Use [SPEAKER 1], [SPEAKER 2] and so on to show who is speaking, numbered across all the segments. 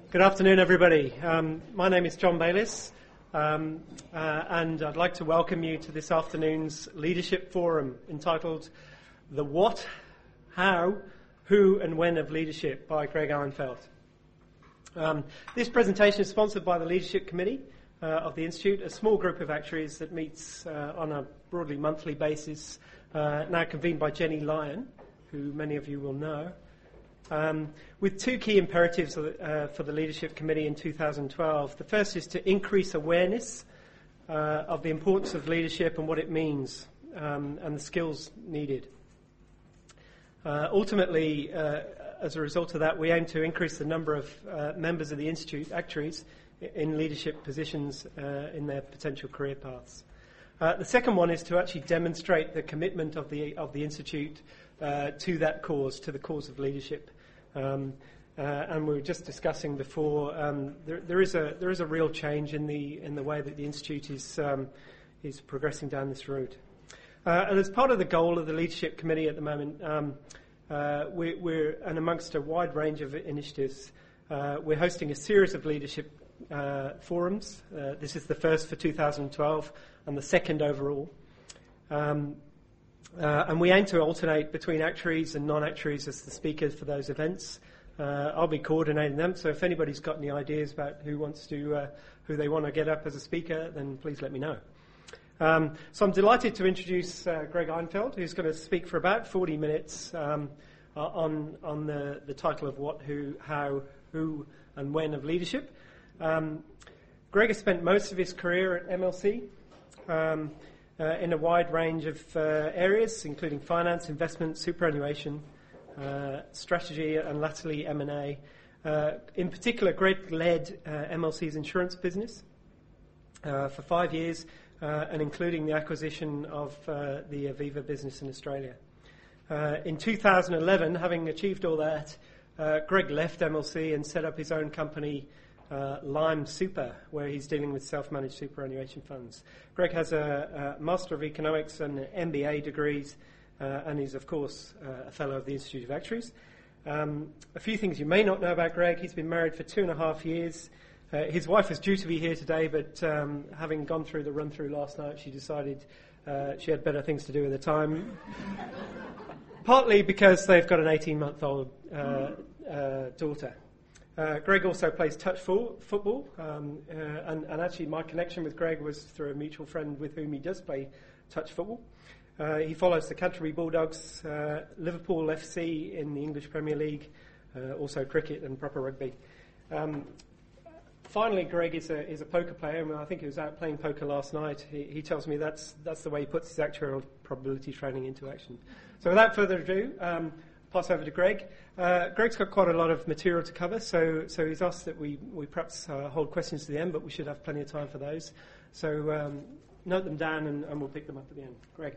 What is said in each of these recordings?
[SPEAKER 1] Good afternoon, everybody. My name is John Bayliss, and I'd like to welcome you to this afternoon's Leadership Forum entitled The What, How, Who and When of Leadership by Greg Ahlenfeld. This presentation is sponsored by the Leadership Committee of the Institute, a small group of actuaries that meets on a broadly monthly basis, now convened by Jenny Lyon, who many of you will know. With two key imperatives for the Leadership Committee in 2012. The first is to increase awareness of the importance of leadership and what it means and the skills needed. Ultimately, as a result of that, we aim to increase the number of members of the Institute, actuaries, in leadership positions in their potential career paths. The second one is to actually demonstrate the commitment of the Institute to that cause, to the cause of leadership. And we were just discussing before, there is a real change in the way that the Institute is progressing down this route. And as part of the goal of the Leadership Committee at the moment, we're and amongst a wide range of initiatives, we're hosting a series of leadership forums. This is the first for 2012 and the second overall. And we aim to alternate between actuaries and non-actuaries as the speakers for those events. I'll be coordinating them, so if anybody's got any ideas about who they want to get up as a speaker, then please let me know. So I'm delighted to introduce Greg Ahlenfeld, who's going to speak for about 40 minutes on the title of What, Who, How, Who and When of Leadership. Greg has spent most of his career at MLC. In a wide range of areas, including finance, investment, superannuation, strategy, and latterly M&A. In particular, Greg led MLC's insurance business for 5 years, and including the acquisition of the Aviva business in Australia. In 2011, having achieved all that, Greg left MLC and set up his own company, Lime Super, where he's dealing with self-managed superannuation funds. Greg has a Master of Economics and MBA degrees, and he's, of course, a Fellow of the Institute of Actuaries. A few things you may not know about Greg. He's been married for 2.5 years. His wife was due to be here today, but having gone through the run-through last night, she decided she had better things to do with her time. Partly because they've got an 18-month-old daughter. Greg also plays touch football, and actually my connection with Greg was through a mutual friend with whom he does play touch football. He follows the Canterbury Bulldogs, Liverpool FC in the English Premier League, also cricket and proper rugby. Finally, Greg is a poker player, and I think he was out playing poker last night. He tells me that's the way he puts his actuarial probability training into action. So without further ado, pass over to Greg. Greg's got quite a lot of material to cover, so he's asked that we perhaps hold questions to the end, but we should have plenty of time for those. So note them down and we'll pick them up at the end. Greg.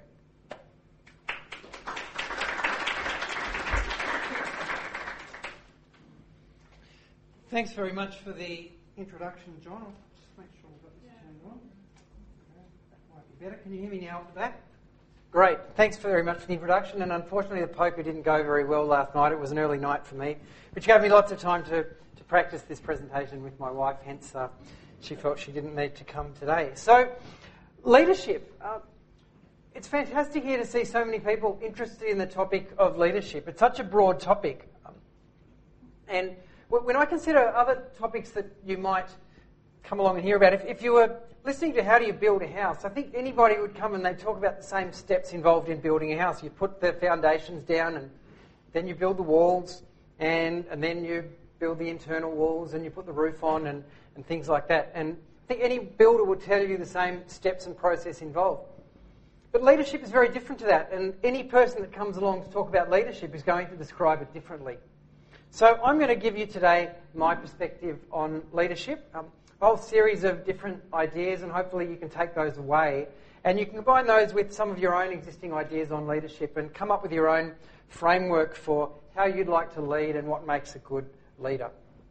[SPEAKER 2] Thanks very much for the introduction, John. I'll just make sure I've got this turned on. That might be better. Can you hear me now at the back? Great. Thanks very much for the introduction. And unfortunately, the poker didn't go very well last night. It was an early night for me, which gave me lots of time to practice this presentation with my wife. Hence, she felt she didn't need to come today. So, leadership. It's fantastic here to see so many people interested in the topic of leadership. It's such a broad topic. And when I consider other topics that you might come along and hear about, if you were listening to how do you build a house, I think anybody would come and they'd talk about the same steps involved in building a house. You put the foundations down and then you build the walls and then you build the internal walls and you put the roof on and things like that. And I think any builder would tell you the same steps and process involved. But leadership is very different to that, and any person that comes along to talk about leadership is going to describe it differently. So I'm going to give you today my perspective on leadership, a whole series of different ideas, and hopefully you can take those away. And you can combine those with some of your own existing ideas on leadership and come up with your own framework for how you'd like to lead and what makes a good leader.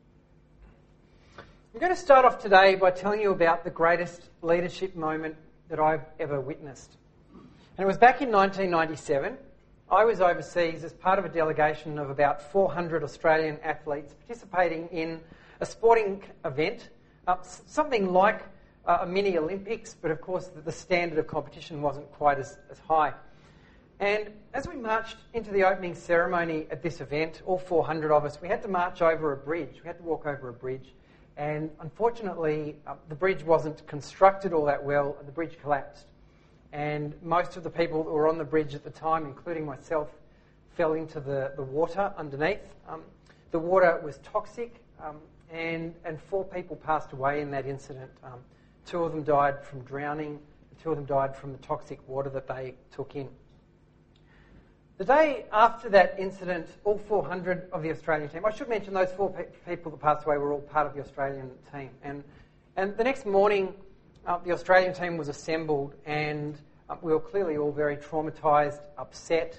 [SPEAKER 2] I'm going to start off today by telling you about the greatest leadership moment that I've ever witnessed. And it was back in 1997. I was overseas as part of a delegation of about 400 Australian athletes participating in a sporting event, something like a mini Olympics, but of course the standard of competition wasn't quite as high. And as we marched into the opening ceremony at this event, all 400 of us, we had to march over a bridge. We had to walk over a bridge. And unfortunately, the bridge wasn't constructed all that well, and the bridge collapsed. And most of the people that were on the bridge at the time, including myself, fell into the water underneath. The water was toxic, and 4 people passed away in that incident. 2 of them died from drowning, 2 of them died from the toxic water that they took in. The day after that incident, all 400 of the Australian team, I should mention those 4 people that passed away were all part of the Australian team. And the next morning, the Australian team was assembled, and we were clearly all very traumatised, upset,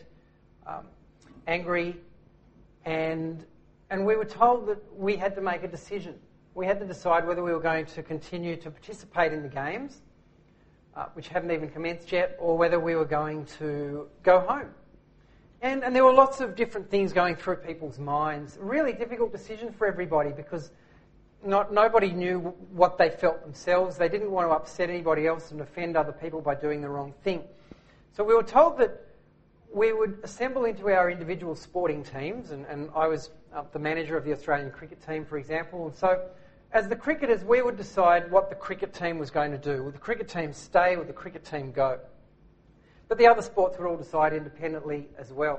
[SPEAKER 2] angry, and we were told that we had to make a decision. We had to decide whether we were going to continue to participate in the games, which hadn't even commenced yet, or whether we were going to go home. And there were lots of different things going through people's minds. A really difficult decision for everybody because nobody knew what they felt themselves. They didn't want to upset anybody else and offend other people by doing the wrong thing. So we were told that we would assemble into our individual sporting teams, and I was the manager of the Australian cricket team, for example. And so as the cricketers, we would decide what the cricket team was going to do. Would the cricket team stay? Would the cricket team go? But the other sports would all decide independently as well.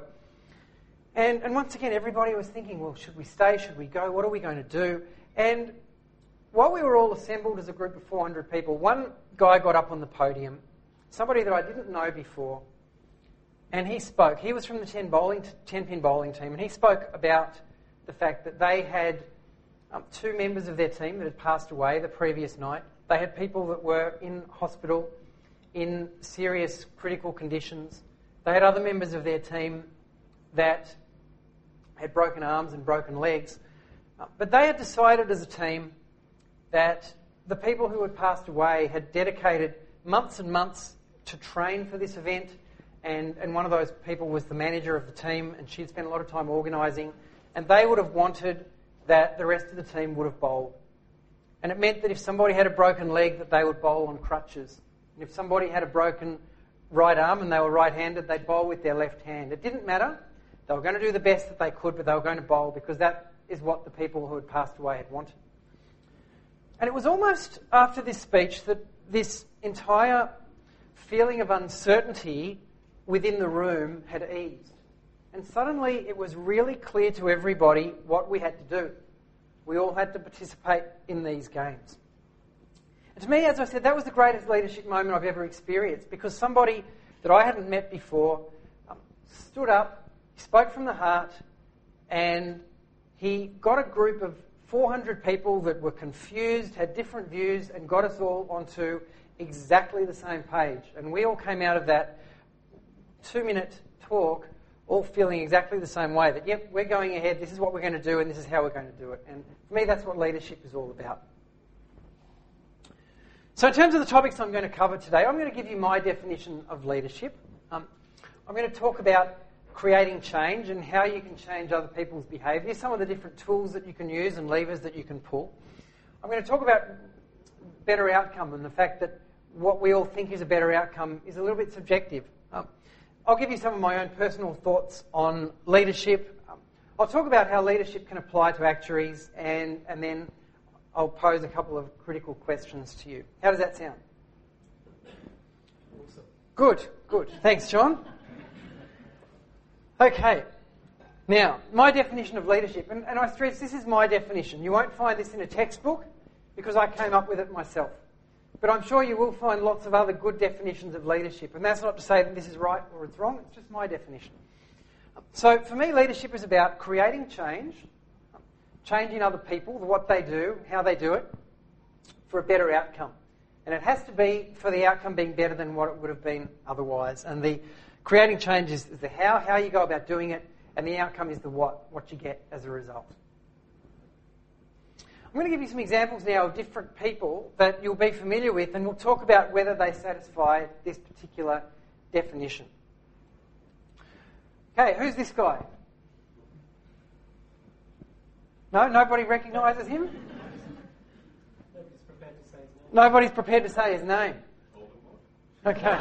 [SPEAKER 2] And once again, everybody was thinking, well, should we stay? Should we go? What are we going to do? And while we were all assembled as a group of 400 people, one guy got up on the podium, somebody that I didn't know before, and he spoke. He was from the 10-pin bowling team, and he spoke about the fact that they had 2 members of their team that had passed away the previous night. They had people that were in hospital in serious critical conditions. They had other members of their team that had broken arms and broken legs. But they had decided as a team that the people who had passed away had dedicated months and months to train for this event, and one of those people was the manager of the team, and she'd spent a lot of time organising, and they would have wanted that the rest of the team would have bowled. And it meant that if somebody had a broken leg, that they would bowl on crutches. And if somebody had a broken right arm and they were right-handed, they'd bowl with their left hand. It didn't matter. They were going to do the best that they could, but they were going to bowl because that is what the people who had passed away had wanted. And it was almost after this speech that this entire feeling of uncertainty within the room had eased. And suddenly it was really clear to everybody what we had to do. We all had to participate in these games. And to me, as I said, that was the greatest leadership moment I've ever experienced, because somebody that I hadn't met before stood up, he spoke from the heart, and he got a group of 400 people that were confused, had different views, and got us all onto exactly the same page. And we all came out of that 2-minute talk all feeling exactly the same way, that, yep, we're going ahead, this is what we're going to do, and this is how we're going to do it. And for me, that's what leadership is all about. So in terms of the topics I'm going to cover today, I'm going to give you my definition of leadership. I'm going to talk about creating change and how you can change other people's behaviour, some of the different tools that you can use and levers that you can pull. I'm going to talk about better outcome and the fact that what we all think is a better outcome is a little bit subjective. I'll give you some of my own personal thoughts on leadership. I'll talk about how leadership can apply to actuaries, and then I'll pose a couple of critical questions to you. How does that sound?
[SPEAKER 1] Awesome.
[SPEAKER 2] Good. Thanks, John. Okay. Now, my definition of leadership, and I stress this is my definition. You won't find this in a textbook because I came up with it myself. But I'm sure you will find lots of other good definitions of leadership. And that's not to say that this is right or it's wrong. It's just my definition. So for me, leadership is about creating change, changing other people, what they do, how they do it, for a better outcome. And it has to be for the outcome being better than what it would have been otherwise. And the creating change is the how you go about doing it, and the outcome is the what you get as a result. I'm going to give you some examples now of different people that you'll be familiar with, and we'll talk about whether they satisfy this particular definition. Okay, who's this guy? No, nobody recognises him? Nobody's prepared to say his name. Okay.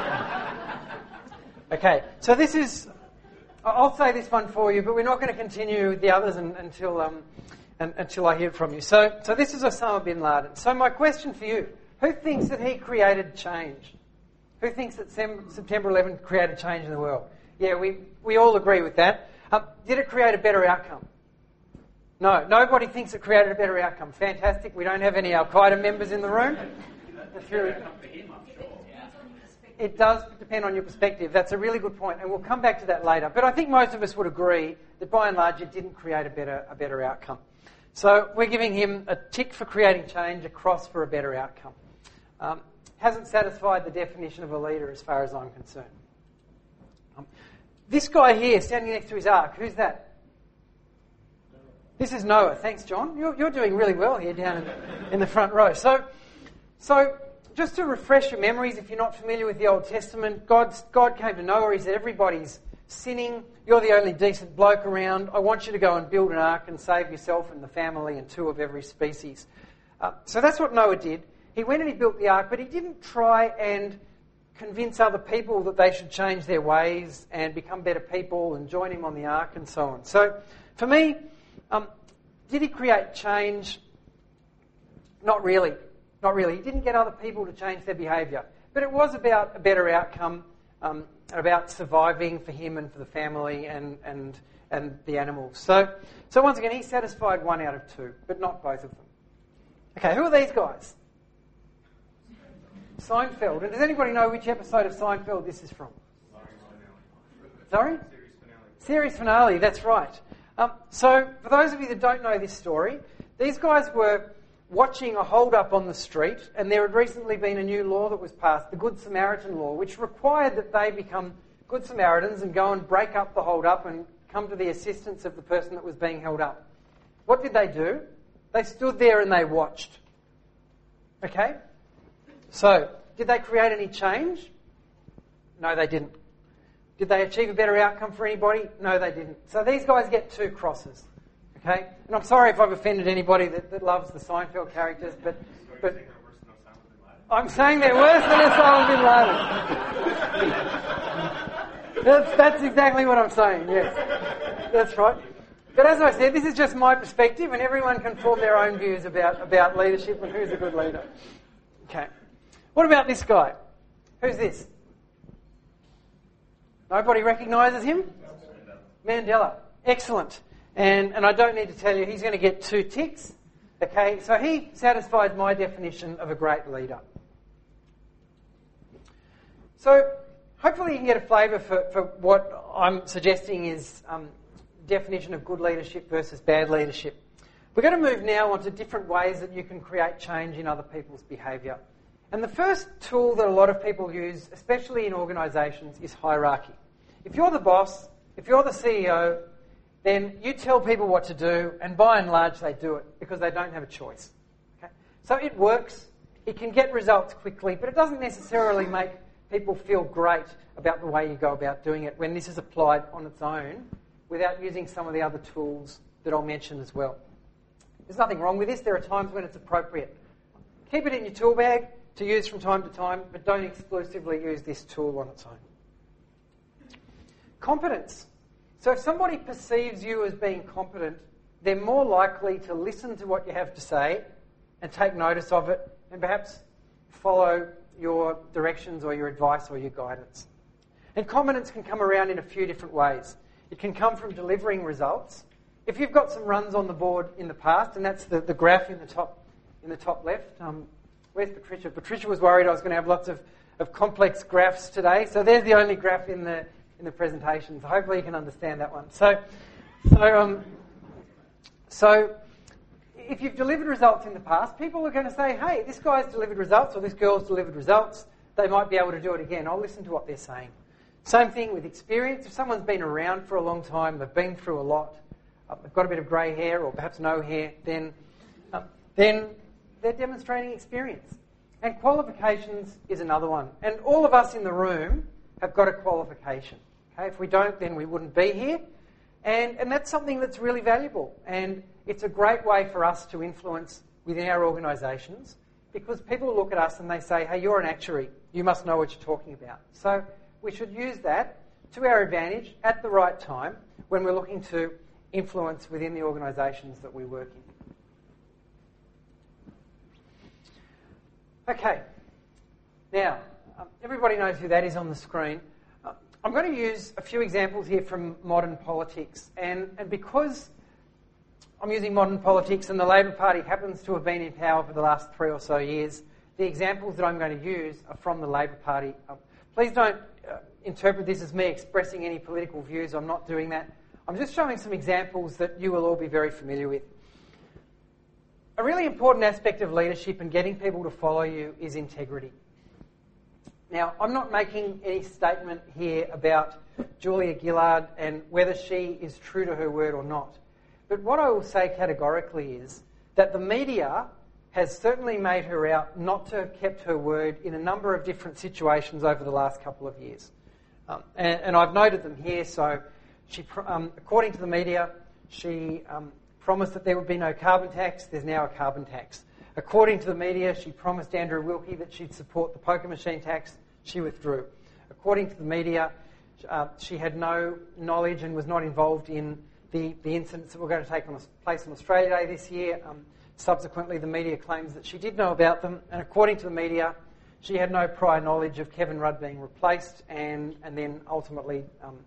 [SPEAKER 2] Okay, so this is... I'll say this one for you, but we're not going to continue with the others until I hear from you. So this is Osama bin Laden. So my question for you, who thinks that he created change? Who thinks that September 11 created change in the world? Yeah, we all agree with that. Did it create a better outcome? No, nobody thinks it created a better outcome. Fantastic. We don't have any Al-Qaeda members in the room. That's really... It does depend on your perspective. That's a really good point, and we'll come back to that later. But I think most of us would agree that by and large it didn't create a better outcome. So we're giving him a tick for creating change, a cross for a better outcome. Hasn't satisfied the definition of a leader as far as I'm concerned. This guy here, standing next to his ark, who's that? This is Noah. Thanks, John. You're doing really well here down in the front row. So just to refresh your memories, if you're not familiar with the Old Testament, God came to Noah. He said, everybody's sinning. You're the only decent bloke around. I want you to go and build an ark and save yourself and the family and 2 of every species. So that's what Noah did. He went and he built the ark, but he didn't try and convince other people that they should change their ways and become better people and join him on the ark and so on. So for me, did he create change? Not really. Not really. He didn't get other people to change their behaviour. But it was about a better outcome, about surviving for him and for the family and the animals. So once again, he satisfied 1 out of 2, but not both of them. Okay, who are these guys? Seinfeld. And does anybody know which episode of Seinfeld this is from? Sorry? Series finale, that's right. So for those of you that don't know this story, these guys were watching a hold-up on the street, and there had recently been a new law that was passed, the Good Samaritan law, which required that they become Good Samaritans and go and break up the hold-up and come to the assistance of the person that was being held up. What did they do? They stood there and they watched. Okay? So, did they create any change? No, they didn't. Did they achieve a better outcome for anybody? No, they didn't. So these guys get 2 crosses. Okay? And I'm sorry if I've offended anybody that loves the Seinfeld characters, but I'm saying they're worse than Osama bin Laden. That's exactly what I'm saying, yes. That's right. But as I said, this is just my perspective, and everyone can form their own views about leadership and who's a good leader. Okay. What about this guy? Who's this? Nobody recognises him? Mandela. Excellent. And I don't need to tell you, he's going to get 2 ticks. Okay, so he satisfied my definition of a great leader. So hopefully you can get a flavour for what I'm suggesting is definition of good leadership versus bad leadership. We're going to move now on to different ways that you can create change in other people's behaviour. And the first tool that a lot of people use, especially in organisations, is hierarchy. If you're the boss, if you're the CEO, then you tell people what to do, and by and large they do it because they don't have a choice. Okay? So it works, it can get results quickly, but it doesn't necessarily make people feel great about the way you go about doing it when this is applied on its own without using some of the other tools that I'll mention as well. There's nothing wrong with this. There are times when it's appropriate. Keep it in your tool bag to use from time to time, but don't exclusively use this tool on its own. Competence. So if somebody perceives you as being competent, they're more likely to listen to what you have to say and take notice of it and perhaps follow your directions or your advice or your guidance. And competence can come around in a few different ways. It can come from delivering results. If you've got some runs on the board in the past, and that's the graph in the top left. Where's Patricia? Patricia was worried I was going to have lots of complex graphs today, so there's the only graph in the presentation. So hopefully you can understand that one. So if you've delivered results in the past, people are going to say, hey, this guy's delivered results or this girl's delivered results. They might be able to do it again. I'll listen to what they're saying. Same thing with experience. If someone's been around for a long time, they've been through a lot, they've got a bit of grey hair or perhaps no hair, then they're demonstrating experience. And qualifications is another one. And all of us in the room have got a qualification. Okay? If we don't, then we wouldn't be here. And that's something that's really valuable. And it's a great way for us to influence within our organisations, because people look at us and they say, hey, you're an actuary, you must know what you're talking about. So we should use that to our advantage at the right time when we're looking to influence within the organisations that we work in. Okay, now everybody knows who that is on the screen. I'm going to use a few examples here from modern politics, and because I'm using modern politics and the Labor Party happens to have been in power for the last 3 or so years, the examples that I'm going to use are from the Labor Party. Please don't interpret this as me expressing any political views. I'm not doing that. I'm just showing some examples that you will all be very familiar with. A really important aspect of leadership and getting people to follow you is integrity. Now, I'm not making any statement here about Julia Gillard and whether she is true to her word or not. But what I will say categorically is that the media has certainly made her out not to have kept her word in a number of different situations over the last couple of years. And I've noted them here. So, according to the media, she promised that there would be no carbon tax. There's now a carbon tax. According to the media, she promised Andrew Wilkie that she'd support the poker machine tax. She withdrew. According to the media, she had no knowledge and was not involved in the incidents that were going to take place on Australia Day this year. Subsequently, the media claims that she did know about them. And according to the media, she had no prior knowledge of Kevin Rudd being replaced, and then ultimately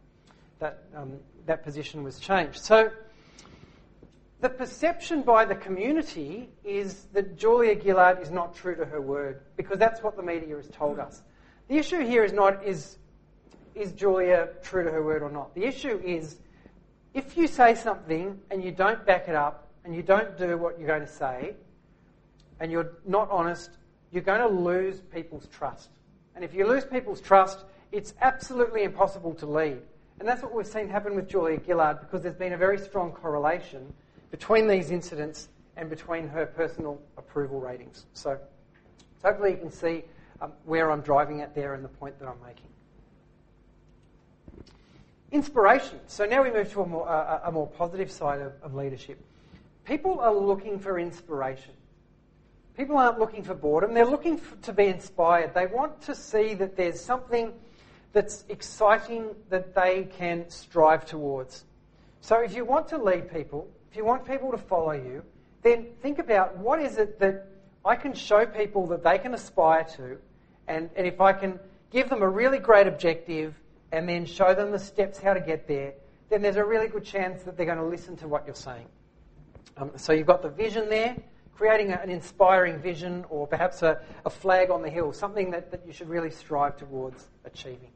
[SPEAKER 2] that position was changed. So the perception by the community is that Julia Gillard is not true to her word, because that's what the media has told us. The issue here is not is Julia true to her word or not. The issue is if you say something and you don't back it up and you don't do what you're going to say and you're not honest, you're going to lose people's trust. And if you lose people's trust, it's absolutely impossible to lead. And that's what we've seen happen with Julia Gillard, because there's been a very strong correlation between these incidents and between her personal approval ratings. So hopefully you can see where I'm driving at there and the point that I'm making. Inspiration. So now we move to a more positive side of leadership. People are looking for inspiration. People aren't looking for boredom. They're looking to be inspired. They want to see that there's something that's exciting that they can strive towards. So if you want to lead people, if you want people to follow you, then think about what is it that I can show people that they can aspire to, and if I can give them a really great objective and then show them the steps how to get there, then there's a really good chance that they're going to listen to what you're saying. So you've got the vision there, creating an inspiring vision, or perhaps a flag on the hill, something that you should really strive towards achieving.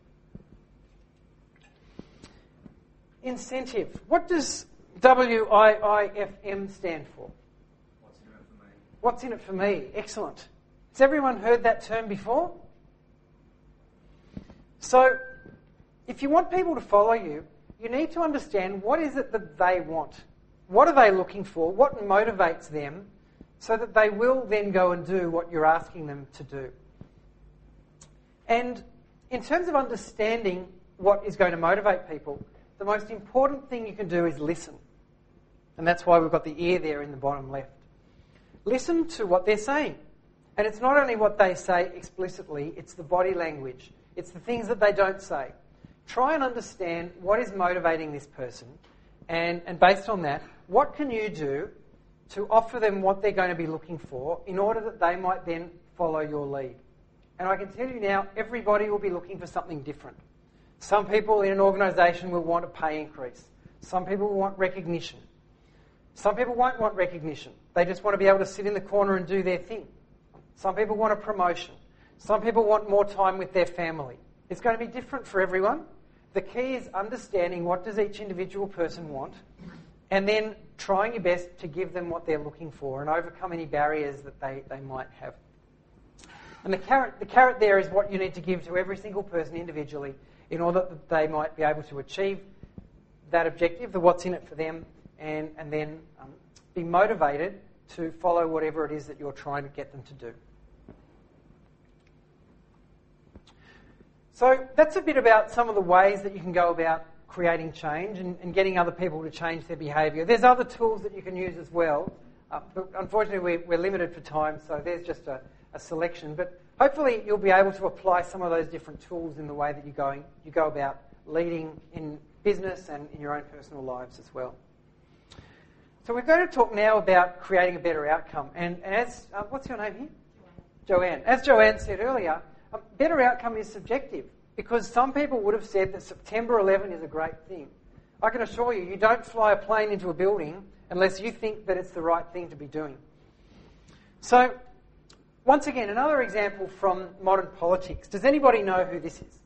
[SPEAKER 2] Incentive. What does WIIFM stand for?
[SPEAKER 3] What's in it for me?
[SPEAKER 2] What's in it for me? Excellent. Has everyone heard that term before? So, if you want people to follow you, you need to understand what is it that they want. What are they looking for? What motivates them so that they will then go and do what you're asking them to do? And in terms of understanding what is going to motivate people, the most important thing you can do is listen. And that's why we've got the ear there in the bottom left. Listen to what they're saying. And it's not only what they say explicitly, it's the body language. It's the things that they don't say. Try and understand what is motivating this person, and based on that, what can you do to offer them what they're going to be looking for in order that they might then follow your lead. And I can tell you now, everybody will be looking for something different. Some people in an organisation will want a pay increase. Some people will want recognition. Some people won't want recognition. They just want to be able to sit in the corner and do their thing. Some people want a promotion. Some people want more time with their family. It's going to be different for everyone. The key is understanding what does each individual person want, and then trying your best to give them what they're looking for and overcome any barriers that they might have. And the carrot there is what you need to give to every single person individually in order that they might be able to achieve that objective, the what's in it for them, and then be motivated to follow whatever it is that you're trying to get them to do. So that's a bit about some of the ways that you can go about creating change and getting other people to change their behaviour. There's other tools that you can use as well, but unfortunately we're limited for time, so there's just a a selection. But hopefully you'll be able to apply some of those different tools in the way that you go about leading in business and in your own personal lives as well. So we're going to talk now about creating a better outcome. And as, what's your name here? Joanne. As Joanne said earlier, a better outcome is subjective because some people would have said that September 11 is a great thing. I can assure you, you don't fly a plane into a building unless you think that it's the right thing to be doing. So, once again, another example from modern politics. Does anybody know who this is?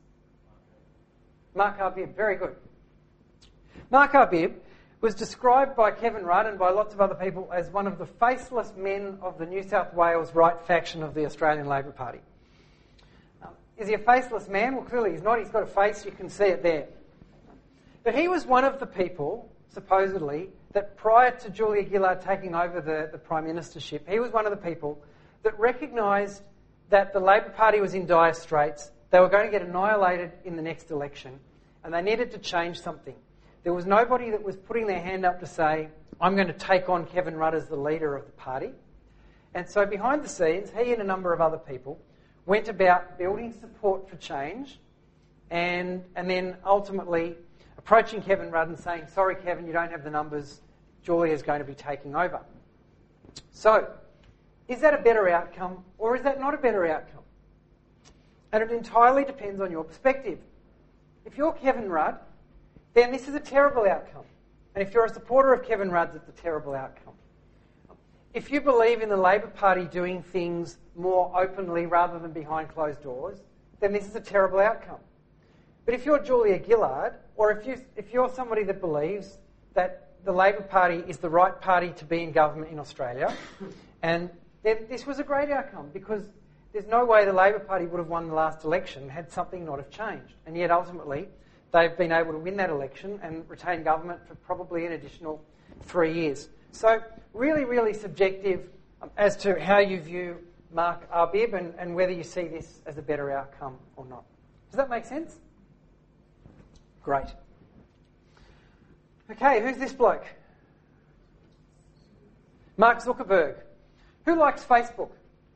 [SPEAKER 2] Mark Arbib. Very good. Mark Arbib was described by Kevin Rudd and by lots of other people as one of the faceless men of the New South Wales right faction of the Australian Labor Party. Is he a faceless man? Well, clearly he's not. He's got a face. You can see it there. But he was one of the people, supposedly, that prior to Julia Gillard taking over the Prime Ministership, he was one of the people that recognised that the Labor Party was in dire straits. They were going to get annihilated in the next election, and they needed to change something. There was nobody that was putting their hand up to say, I'm going to take on Kevin Rudd as the leader of the party. And so behind the scenes, he and a number of other people went about building support for change and then ultimately approaching Kevin Rudd and saying, sorry, Kevin, you don't have the numbers. Julia's going to be taking over. So, is that a better outcome or is that not a better outcome? And it entirely depends on your perspective. If you're Kevin Rudd, then this is a terrible outcome. And if you're a supporter of Kevin Rudd's, it's a terrible outcome. If you believe in the Labor Party doing things more openly rather than behind closed doors, then this is a terrible outcome. But if you're Julia Gillard, or if you're somebody that believes that the Labor Party is the right party to be in government in Australia, and then this was a great outcome because there's no way the Labor Party would have won the last election had something not have changed. And yet ultimately they've been able to win that election and retain government for probably an additional 3 years. So really, really subjective as to how you view Mark Arbib and whether you see this as a better outcome or not. Does that make sense? Great. Okay, who's this bloke? Mark Zuckerberg. Who likes Facebook?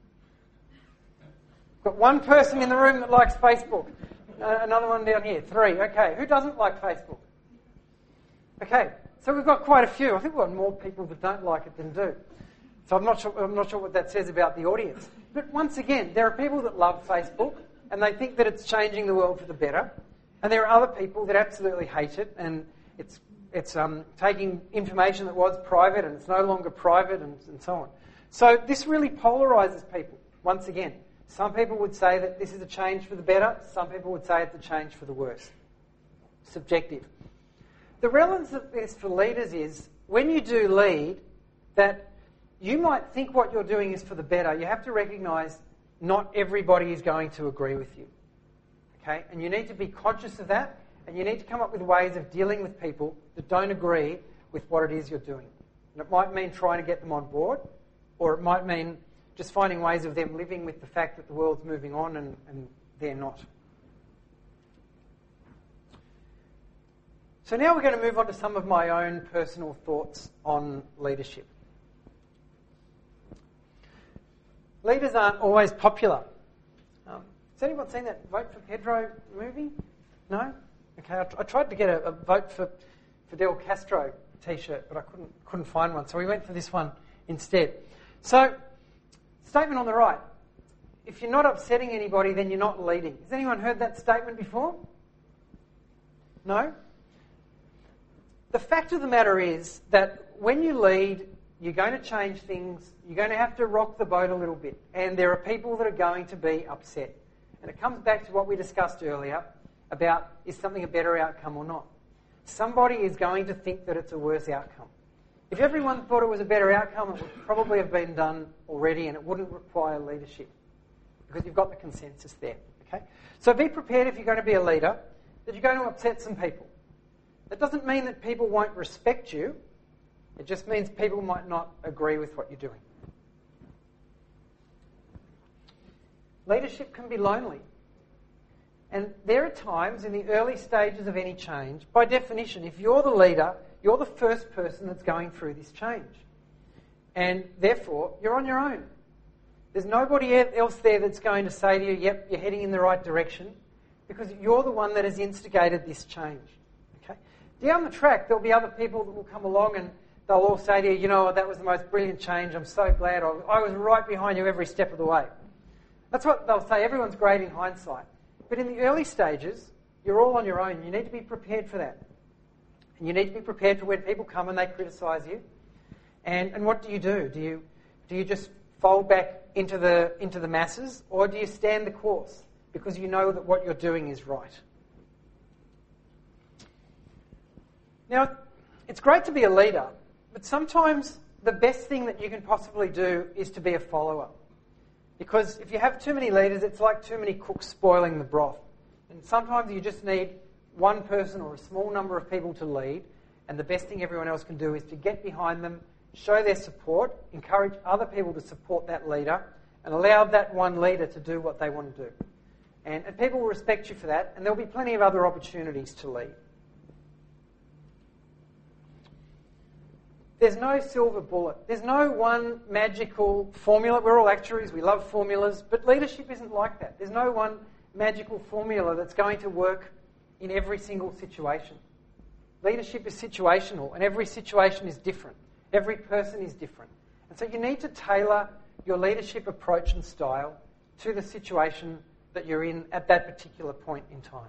[SPEAKER 2] Got one person in the room that likes Facebook. Another one down here. 3. Okay, who doesn't like Facebook? Okay, so we've got quite a few. I think we've got more people that don't like it than do. So I'm not sure what that says about the audience. But once again, there are people that love Facebook and they think that it's changing the world for the better. And there are other people that absolutely hate it and it's taking information that was private and it's no longer private and so on. So this really polarises people, once again. Some people would say that this is a change for the better. Some people would say it's a change for the worse. Subjective. The relevance of this for leaders is, when you do lead, that you might think what you're doing is for the better. You have to recognise not everybody is going to agree with you. Okay? And you need to be conscious of that, and you need to come up with ways of dealing with people that don't agree with what it is you're doing. And it might mean trying to get them on board, or it might mean just finding ways of them living with the fact that the world's moving on and they're not. So now we're going to move on to some of my own personal thoughts on leadership. Leaders aren't always popular. Has anyone seen that Vote for Pedro movie? No? Okay, I tried to get a Vote for Fidel Castro t-shirt, but I couldn't find one, so we went for this one instead. So, statement on the right. If you're not upsetting anybody, then you're not leading. Has anyone heard that statement before? No? The fact of the matter is that when you lead, you're going to change things, you're going to have to rock the boat a little bit, and there are people that are going to be upset. And it comes back to what we discussed earlier about, is something a better outcome or not? Somebody is going to think that it's a worse outcome. If everyone thought it was a better outcome, it would probably have been done already and it wouldn't require leadership because you've got the consensus there. Okay? So be prepared if you're going to be a leader that you're going to upset some people. That doesn't mean that people won't respect you. It just means people might not agree with what you're doing. Leadership can be lonely. And there are times in the early stages of any change, by definition, if you're the leader, you're the first person that's going through this change. And therefore, you're on your own. There's nobody else there that's going to say to you, yep, you're heading in the right direction, because you're the one that has instigated this change. Okay? Down the track, there'll be other people that will come along and they'll all say to you, you know what, that was the most brilliant change. I'm so glad. I was right behind you every step of the way. That's what they'll say. Everyone's great in hindsight. But in the early stages, you're all on your own. You need to be prepared for that. And you need to be prepared for when people come and they criticise you. And what do? Do you just fold back into the masses, or do you stand the course because you know that what you're doing is right? Now, it's great to be a leader, but sometimes the best thing that you can possibly do is to be a follower. Because if you have too many leaders, it's like too many cooks spoiling the broth. And sometimes you just need one person or a small number of people to lead, and the best thing everyone else can do is to get behind them, show their support, encourage other people to support that leader, and allow that one leader to do what they want to do. And people will respect you for that, and there'll be plenty of other opportunities to lead. There's no silver bullet. There's no one magical formula. We're all actuaries, we love formulas, but leadership isn't like that. There's no one magical formula that's going to work in every single situation. Leadership is situational, and every situation is different. Every person is different. And so you need to tailor your leadership approach and style to the situation that you're in at that particular point in time.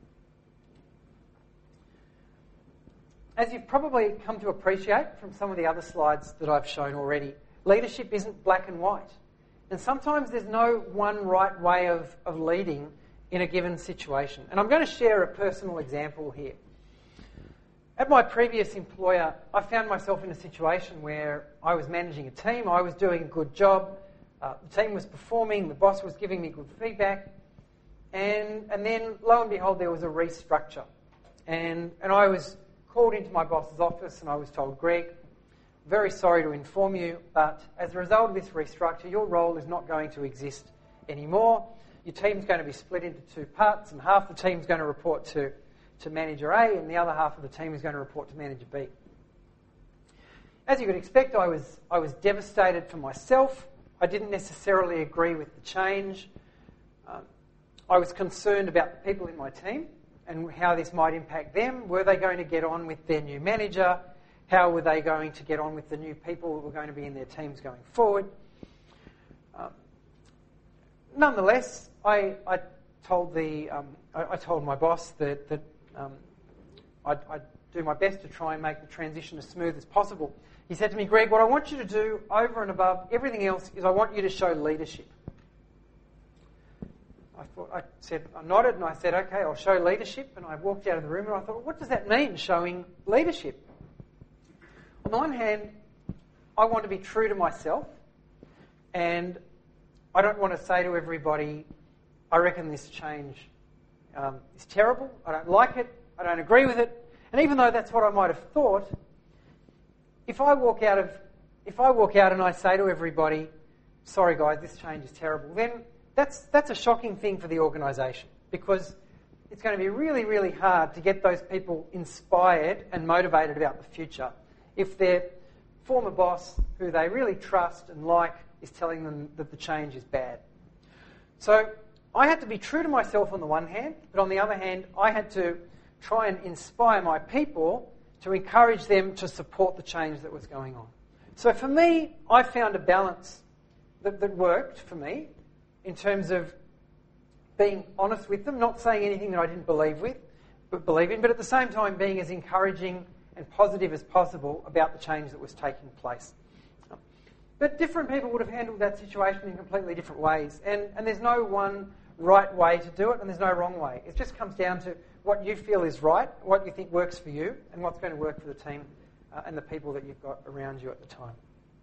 [SPEAKER 2] As you've probably come to appreciate from some of the other slides that I've shown already, leadership isn't black and white. And sometimes there's no one right way of leading in a given situation. And I'm going to share a personal example here. At my previous employer, I found myself in a situation where I was managing a team, I was doing a good job, the team was performing, the boss was giving me good feedback, and then lo and behold there was a restructure. And I was called into my boss's office and I was told, Greg, very sorry to inform you, but as a result of this restructure, your role is not going to exist anymore. Your team's going to be split into two parts, and half the team's going to report to Manager A, and the other half of the team is going to report to Manager B. As you could expect, I was devastated for myself. I didn't necessarily agree with the change. I was concerned about the people in my team and how this might impact them. Were they going to get on with their new manager? How were they going to get on with the new people that were going to be in their teams going forward? Nonetheless, I told my boss that I'd do my best to try and make the transition as smooth as possible. He said to me, Greg, what I want you to do over and above everything else is I want you to show leadership. I nodded and I said, okay, I'll show leadership. And I walked out of the room and I thought, well, what does that mean, showing leadership? On the one hand, I want to be true to myself, and I don't want to say to everybody, I reckon this change is terrible, I don't like it, I don't agree with it. And even though that's what I might have thought, if I walk out and I say to everybody, sorry guys, this change is terrible, then that's a shocking thing for the organisation, because it's going to be really, really hard to get those people inspired and motivated about the future if their former boss, who they really trust and like, is telling them that the change is bad. So I had to be true to myself on the one hand, but on the other hand, I had to try and inspire my people to encourage them to support the change that was going on. So for me, I found a balance that worked for me in terms of being honest with them, not saying anything that I didn't believe in, but at the same time being as encouraging and positive as possible about the change that was taking place. But different people would have handled that situation in completely different ways, and there's no one right way to do it, and there's no wrong way. It just comes down to what you feel is right, what you think works for you, and what's going to work for the team and the people that you've got around you at the time.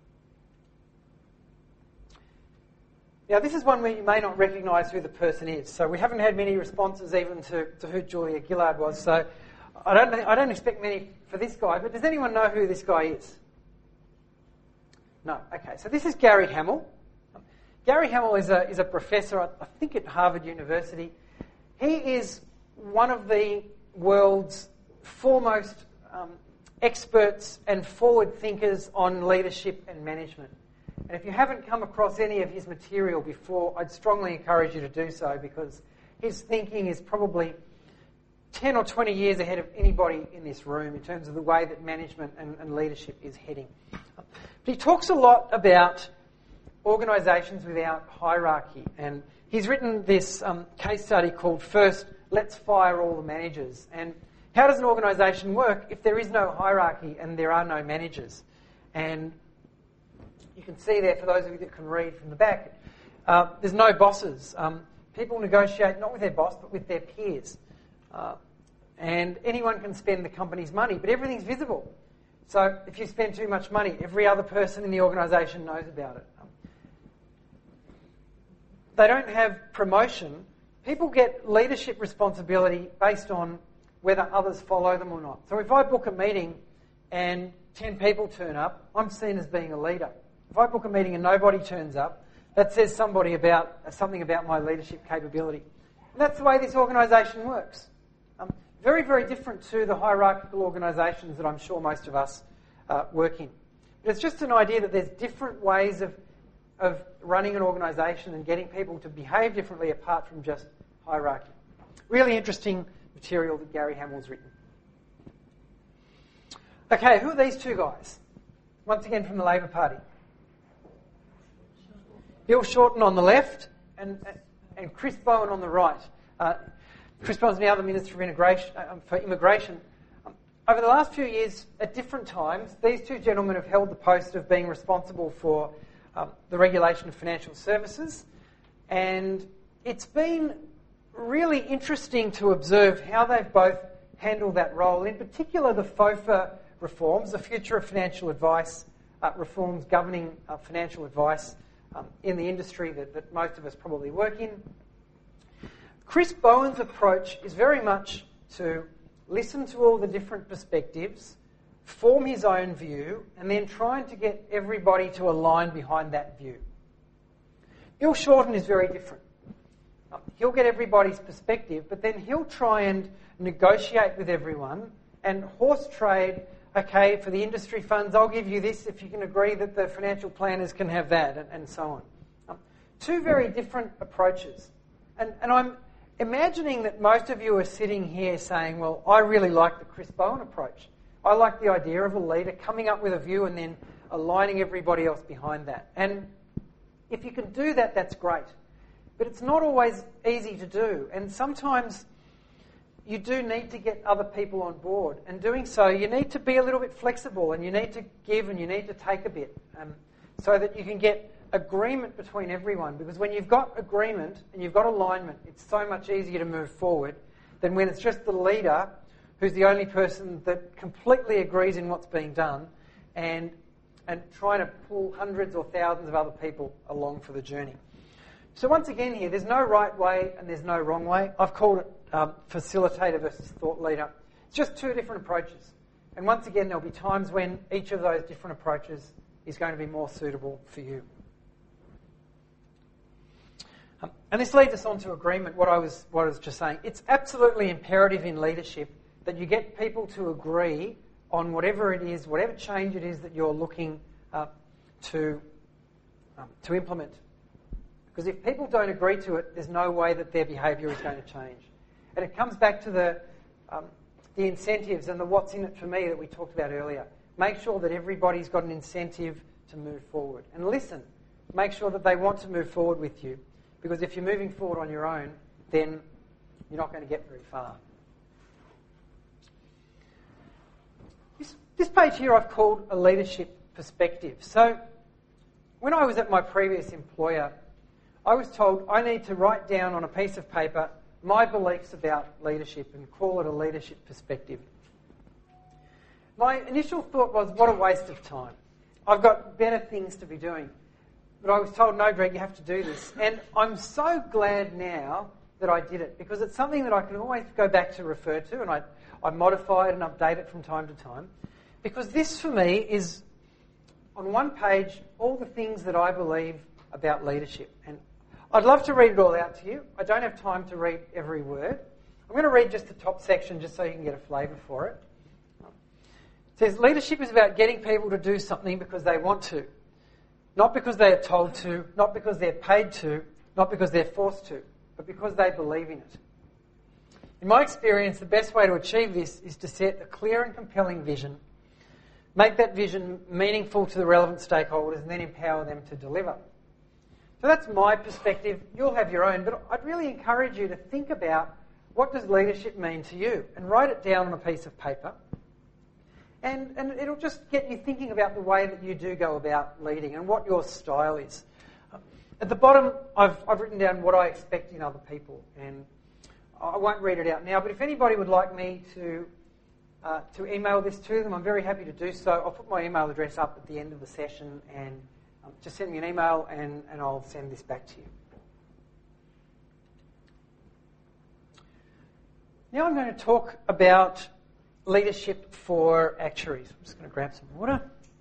[SPEAKER 2] Now, this is one where you may not recognise who the person is. So we haven't had many responses even to who Julia Gillard was. So I don't expect many for this guy. But does anyone know who this guy is? No. Okay. So this is Gary Hamel. Gary Hamel is a professor, I think, at Harvard University. He is one of the world's foremost experts and forward thinkers on leadership and management. And if you haven't come across any of his material before, I'd strongly encourage you to do so, because his thinking is probably 10 or 20 years ahead of anybody in this room in terms of the way that management and leadership is heading. But he talks a lot about organisations without hierarchy, and he's written this case study called First, Let's Fire All the Managers. And how does an organisation work if there is no hierarchy and there are no managers? And you can see there, for those of you that can read from the back, there's no bosses. People negotiate not with their boss but with their peers. And anyone can spend the company's money, but everything's visible. So if you spend too much money, every other person in the organisation knows about it. They don't have promotion. People get leadership responsibility based on whether others follow them or not. So if I book a meeting and 10 people turn up, I'm seen as being a leader. If I book a meeting and nobody turns up, that says something about my leadership capability. And that's the way this organisation works. Very, very different to the hierarchical organisations that I'm sure most of us work in. But it's just an idea that there's different ways of running an organisation and getting people to behave differently apart from just hierarchy. Really interesting material that Gary Hamill's written. Okay, who are these two guys? Once again from the Labor Party. Bill Shorten on the left and Chris Bowen on the right. Chris Bowen's now the Minister for Immigration. Over the last few years, at different times, these two gentlemen have held the post of being responsible for the regulation of financial services. And it's been really interesting to observe how they've both handled that role. In particular, the FOFA reforms, the Future of Financial Advice reforms governing financial advice in the industry that most of us probably work in. Chris Bowen's approach is very much to listen to all the different perspectives, form his own view, and then trying to get everybody to align behind that view. Bill Shorten is very different. He'll get everybody's perspective, but then he'll try and negotiate with everyone and horse trade, okay, for the industry funds, I'll give you this if you can agree that the financial planners can have that, and so on. Two very different approaches. And I'm imagining that most of you are sitting here saying, well, I really like the Chris Bowen approach. I like the idea of a leader coming up with a view and then aligning everybody else behind that. And if you can do that, that's great. But it's not always easy to do. And sometimes you do need to get other people on board. And doing so, you need to be a little bit flexible and you need to give and you need to take a bit so that you can get agreement between everyone. Because when you've got agreement and you've got alignment, it's so much easier to move forward than when it's just the leader who's the only person that completely agrees in what's being done and trying to pull hundreds or thousands of other people along for the journey. So once again here, there's no right way and there's no wrong way. I've called it facilitator versus thought leader. It's just two different approaches. And once again, there'll be times when each of those different approaches is going to be more suitable for you. And this leads us on to agreement, what I was just saying. It's absolutely imperative in leadership that you get people to agree on whatever it is, whatever change it is that you're looking to implement. Because if people don't agree to it, there's no way that their behaviour is going to change. And it comes back to the incentives and the what's in it for me that we talked about earlier. Make sure that everybody's got an incentive to move forward. And listen, make sure that they want to move forward with you. Because if you're moving forward on your own, then you're not going to get very far. This page here I've called a leadership perspective. So when I was at my previous employer, I was told I need to write down on a piece of paper my beliefs about leadership and call it a leadership perspective. My initial thought was, what a waste of time. I've got better things to be doing. But I was told, no, Greg, you have to do this. And I'm so glad now that I did it, because it's something that I can always go back to refer to, and I modify it and update it from time to time. Because this, for me, is, on one page, all the things that I believe about leadership. And I'd love to read it all out to you. I don't have time to read every word. I'm going to read just the top section just so you can get a flavour for it. It says, leadership is about getting people to do something because they want to. not because they are told to, not because they're paid to, not because they're forced to, but because they believe in it. In my experience, the best way to achieve this is to set a clear and compelling vision, make that vision meaningful to the relevant stakeholders, and then empower them to deliver. So that's my perspective. You'll have your own, but I'd really encourage you to think about what does leadership mean to you, and write it down on a piece of paper. And it'll just get you thinking about the way that you do go about leading and what your style is. At the bottom, I've written down what I expect in other people, and I won't read it out now, but if anybody would like me to email this to them, I'm very happy to do so. I'll put my email address up at the end of the session, and just send me an email and I'll send this back to you. Now I'm going to talk about leadership for actuaries. I'm just going to grab some water.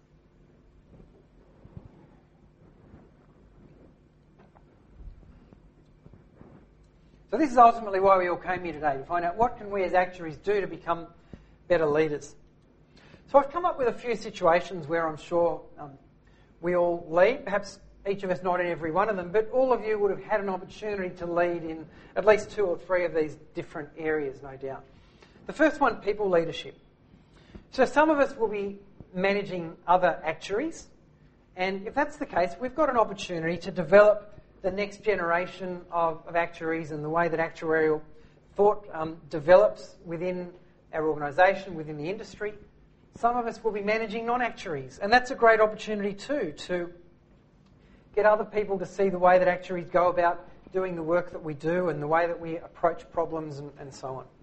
[SPEAKER 2] So this is ultimately why we all came here today, to find out what can we as actuaries do to become better leaders. So I've come up with a few situations where I'm sure we all lead, perhaps each of us not in every one of them, but all of you would have had an opportunity to lead in at least 2 or 3 of these different areas, no doubt. The first one, people leadership. So some of us will be managing other actuaries, and if that's the case, we've got an opportunity to develop the next generation of actuaries and the way that actuarial thought develops within our organisation, within the industry. Some of us will be managing non-actuaries, and that's a great opportunity too, to get other people to see the way that actuaries go about doing the work that we do and the way that we approach problems and so on.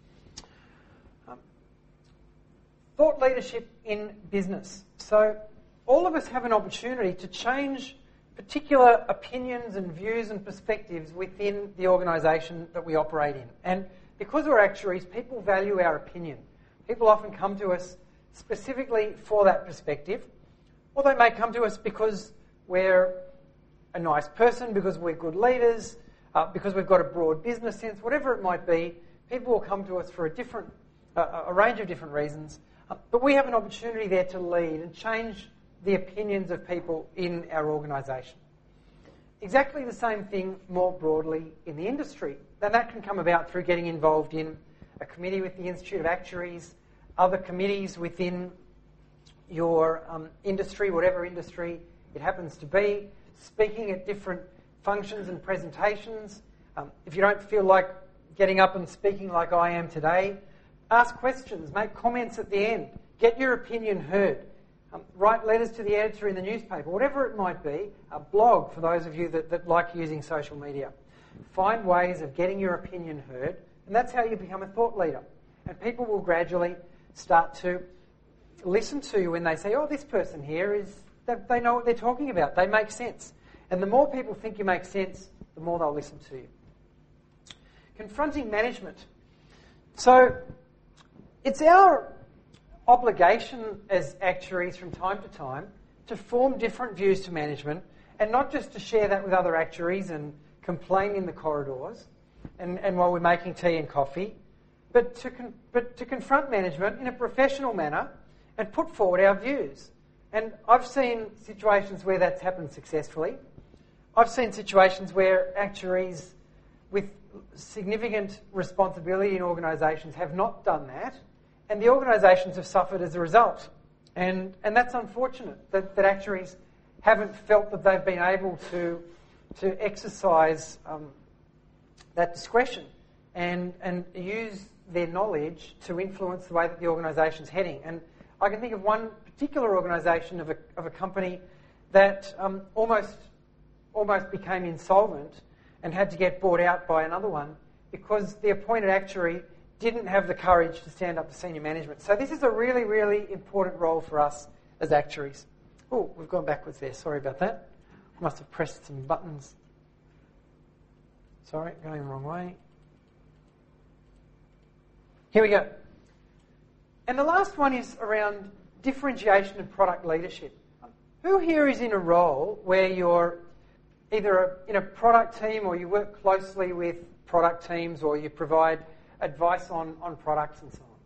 [SPEAKER 2] Thought leadership in business. So all of us have an opportunity to change particular opinions and views and perspectives within the organisation that we operate in. And because we're actuaries, people value our opinion. People often come to us specifically for that perspective, or they may come to us because we're a nice person, because we're good leaders, because we've got a broad business sense, whatever it might be. People will come to us for a range of different reasons. But we have an opportunity there to lead and change the opinions of people in our organisation. Exactly the same thing more broadly in the industry. And that can come about through getting involved in a committee with the Institute of Actuaries, other committees within your industry, whatever industry it happens to be, speaking at different functions and presentations. If you don't feel like getting up and speaking like I am today, ask questions, make comments at the end, get your opinion heard, write letters to the editor in the newspaper, whatever it might be, a blog for those of you that like using social media. Find ways of getting your opinion heard, and that's how you become a thought leader. And people will gradually start to listen to you when they say, oh, this person here they know what they're talking about, they make sense. And the more people think you make sense, the more they'll listen to you. Confronting management. So it's our obligation as actuaries from time to time to form different views to management, and not just to share that with other actuaries and complain in the corridors and while we're making tea and coffee, but to confront management in a professional manner and put forward our views. And I've seen situations where that's happened successfully. I've seen situations where actuaries with significant responsibility in organisations have not done that, and the organisations have suffered as a result. And that's unfortunate, that actuaries haven't felt that they've been able to exercise that discretion and use their knowledge to influence the way that the organisation's heading. And I can think of one particular organisation of a company that almost became insolvent and had to get bought out by another one because the appointed actuary didn't have the courage to stand up to senior management. So this is a really, really important role for us as actuaries. Oh, we've gone backwards there. Sorry about that. I must have pressed some buttons. Sorry, going the wrong way. Here we go. And the last one is around differentiation and product leadership. Who here is in a role where you're either in a product team or you work closely with product teams or you provide advice on products and so on?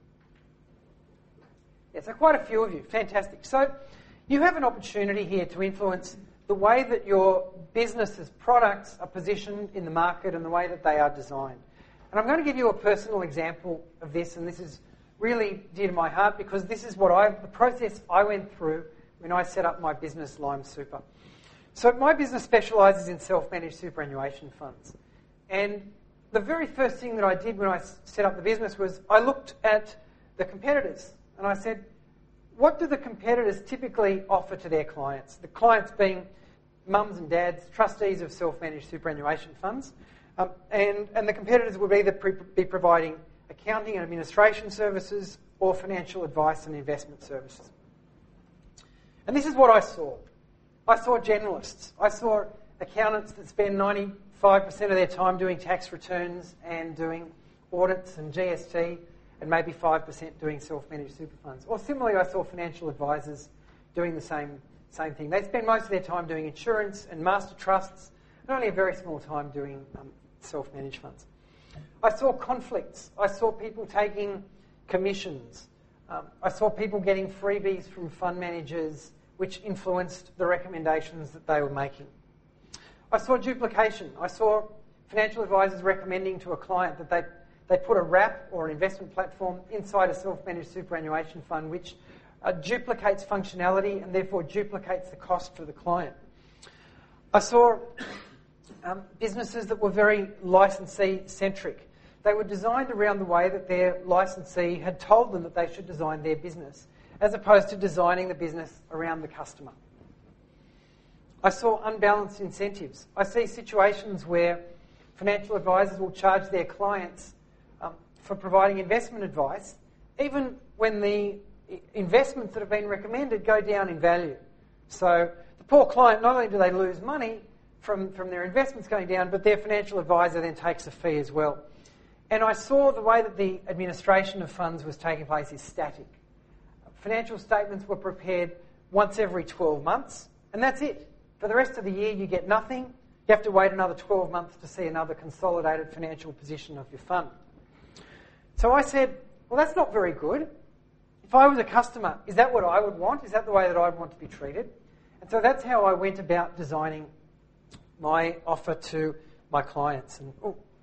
[SPEAKER 2] Yeah, so quite a few of you. Fantastic. So you have an opportunity here to influence the way that your business's products are positioned in the market and the way that they are designed. And I'm going to give you a personal example of this, and this is really dear to my heart because this is the process I went through when I set up my business, Lime Super. So my business specialises in self-managed superannuation funds. And the very first thing that I did when I set up the business was I looked at the competitors and I said, what do the competitors typically offer to their clients? The clients being mums and dads, trustees of self-managed superannuation funds. And the competitors would either be providing accounting and administration services or financial advice and investment services. And this is what I saw. I saw generalists. I saw accountants that spend 95% of their time doing tax returns and doing audits and GST, and maybe 5% doing self-managed super funds. Or similarly, I saw financial advisors doing the same thing. They spend most of their time doing insurance and master trusts, and only a very small time doing self-managed funds. I saw conflicts. I saw people taking commissions. I saw people getting freebies from fund managers, which influenced the recommendations that they were making. I saw duplication. I saw financial advisors recommending to a client that they put a wrap or an investment platform inside a self-managed superannuation fund which duplicates functionality and therefore duplicates the cost for the client. I saw businesses that were very licensee-centric. They were designed around the way that their licensee had told them that they should design their business, as opposed to designing the business around the customer. I saw unbalanced incentives. I see situations where financial advisors will charge their clients for providing investment advice, even when the investments that have been recommended go down in value. So the poor client, not only do they lose money from their investments going down, but their financial advisor then takes a fee as well. And I saw the way that the administration of funds was taking place is static. Financial statements were prepared once every 12 months, and that's it. For the rest of the year, you get nothing. You have to wait another 12 months to see another consolidated financial position of your fund. So I said, well, that's not very good. If I was a customer, is that what I would want? Is that the way that I'd want to be treated? And so that's how I went about designing my offer to my clients. And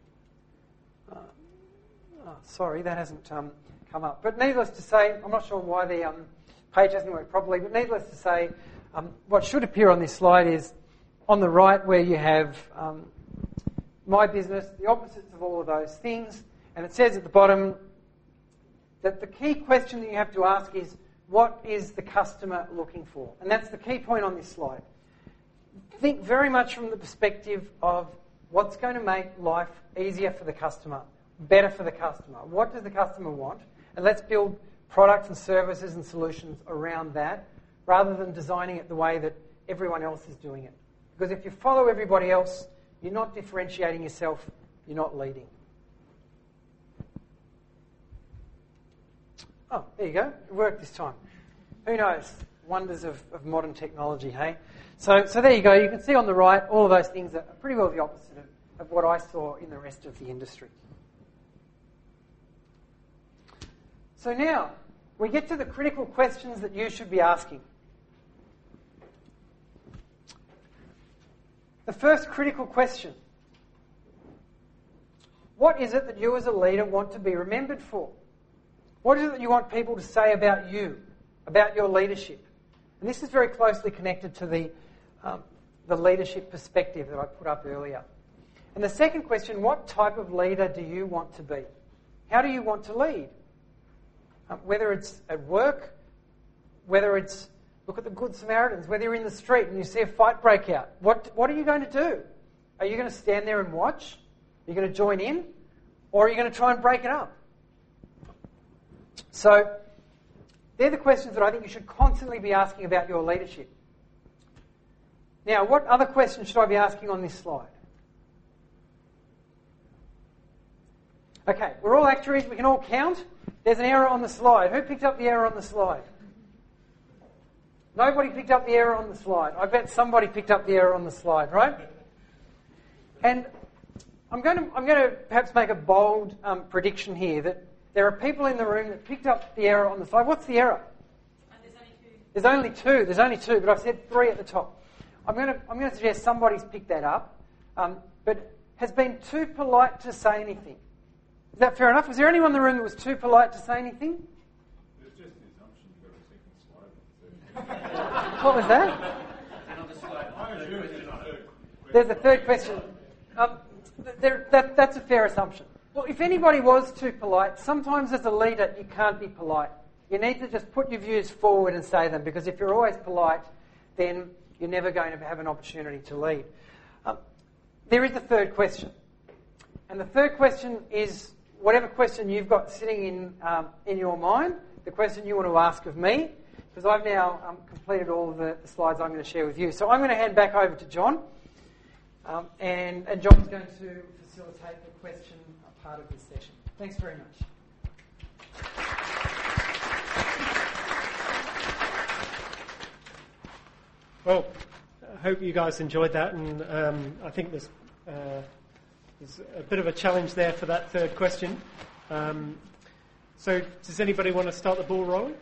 [SPEAKER 2] sorry, that hasn't come up. But needless to say, I'm not sure why the page hasn't worked properly, but needless to say, what should appear on this slide is on the right where you have my business, the opposites of all of those things, and it says at the bottom that the key question that you have to ask is, what is the customer looking for? And that's the key point on this slide. Think very much from the perspective of what's going to make life easier for the customer, better for the customer. What does the customer want? And let's build products and services and solutions around that, rather than designing it the way that everyone else is doing it. Because if you follow everybody else, you're not differentiating yourself, you're not leading. Oh, there you go. It worked this time. Who knows? Wonders of modern technology, hey? So there you go. You can see on the right, all of those things are pretty well the opposite of what I saw in the rest of the industry. So now, we get to the critical questions that you should be asking. The first critical question: what is it that you as a leader want to be remembered for? What is it that you want people to say about you, about your leadership? And this is very closely connected to the leadership perspective that I put up earlier. And the second question: what type of leader do you want to be? How do you want to lead? Whether it's at work, whether it's, look at the Good Samaritans, whether you're in the street and you see a fight break out, what are you going to do? Are you going to stand there and watch? Are you going to join in? Or are you going to try and break it up? So, they're the questions that I think you should constantly be asking about your leadership. Now, what other questions should I be asking on this slide? Okay, we're all actuaries, we can all count. There's an error on the slide. Who picked up the error on the slide? Nobody picked up the error on the slide. I bet somebody picked up the error on the slide, right? And I'm going to perhaps make a bold prediction here that there are people in the room that picked up the error on the slide. What's the error?
[SPEAKER 4] There's only two.
[SPEAKER 2] There's only two, but I've said three at the top. I'm going to suggest somebody's picked that up, but has been too polite to say anything. Is that fair enough? Was there anyone in the room that was too polite to say anything?
[SPEAKER 4] There's just the assumption you've got a second slide.
[SPEAKER 2] What was that? There's a third question. That's a fair assumption. Well, if anybody was too polite, sometimes as a leader you can't be polite. You need to just put your views forward and say them, because if you're always polite, then you're never going to have an opportunity to lead. There is a third question. And the third question is whatever question you've got sitting in your mind, the question you want to ask of me, because I've now completed all of the slides I'm going to share with you. So I'm going to hand back over to John, and John's going to facilitate the question part of this session. Thanks very much.
[SPEAKER 1] Well, I hope you guys enjoyed that, and I think there's a bit of a challenge there for that third question. So does anybody want to start the ball rolling?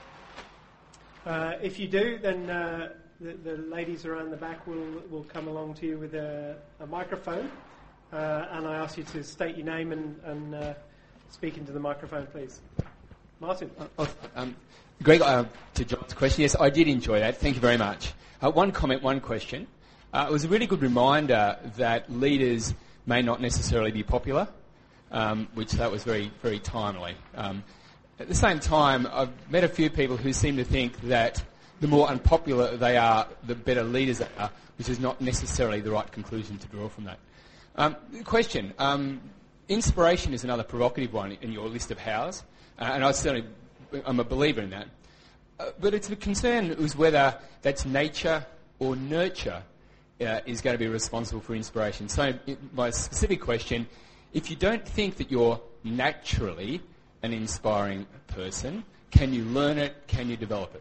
[SPEAKER 1] If you do, then the ladies around the back will come along to you with a microphone, and I ask you to state your name and speak into the microphone, please. Martin.
[SPEAKER 5] Greg, to John's question, yes, I did enjoy that. Thank you very much. One comment, one question. It was a really good reminder that leaders may not necessarily be popular, which that was very, very timely. At the same time, I've met a few people who seem to think that the more unpopular they are, the better leaders they are, which is not necessarily the right conclusion to draw from that. Question. Inspiration is another provocative one in your list of hows, and I'm a believer in that. But it's a concern was whether that's nature or nurture is going to be responsible for inspiration. So my specific question, if you don't think that you're naturally an inspiring person, can you learn it? Can you develop it?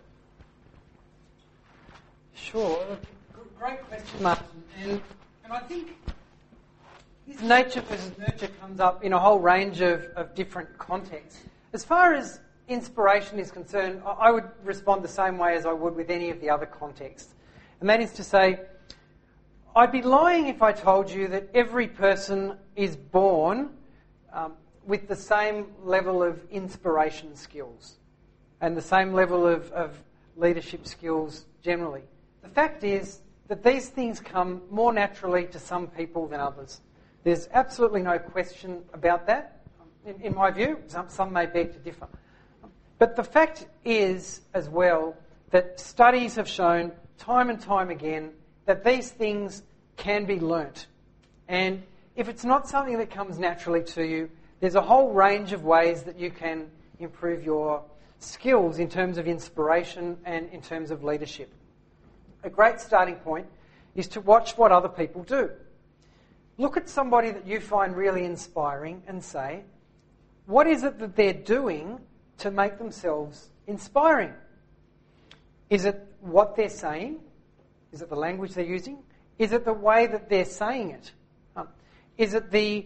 [SPEAKER 2] Sure. Great question, Martin. And I think this nature versus nurture comes up in a whole range of different contexts. As far as inspiration is concerned, I would respond the same way as I would with any of the other contexts. And that is to say, I'd be lying if I told you that every person is born with the same level of inspiration skills and the same level of leadership skills generally. The fact is that these things come more naturally to some people than others. There's absolutely no question about that, in my view. Some may beg to differ. But the fact is, as well, that studies have shown time and time again that these things can be learnt. And if it's not something that comes naturally to you, there's a whole range of ways that you can improve your skills in terms of inspiration and in terms of leadership. A great starting point is to watch what other people do. Look at somebody that you find really inspiring and say, what is it that they're doing to make themselves inspiring? Is it what they're saying? Is it the language they're using? Is it the way that they're saying it? Is it the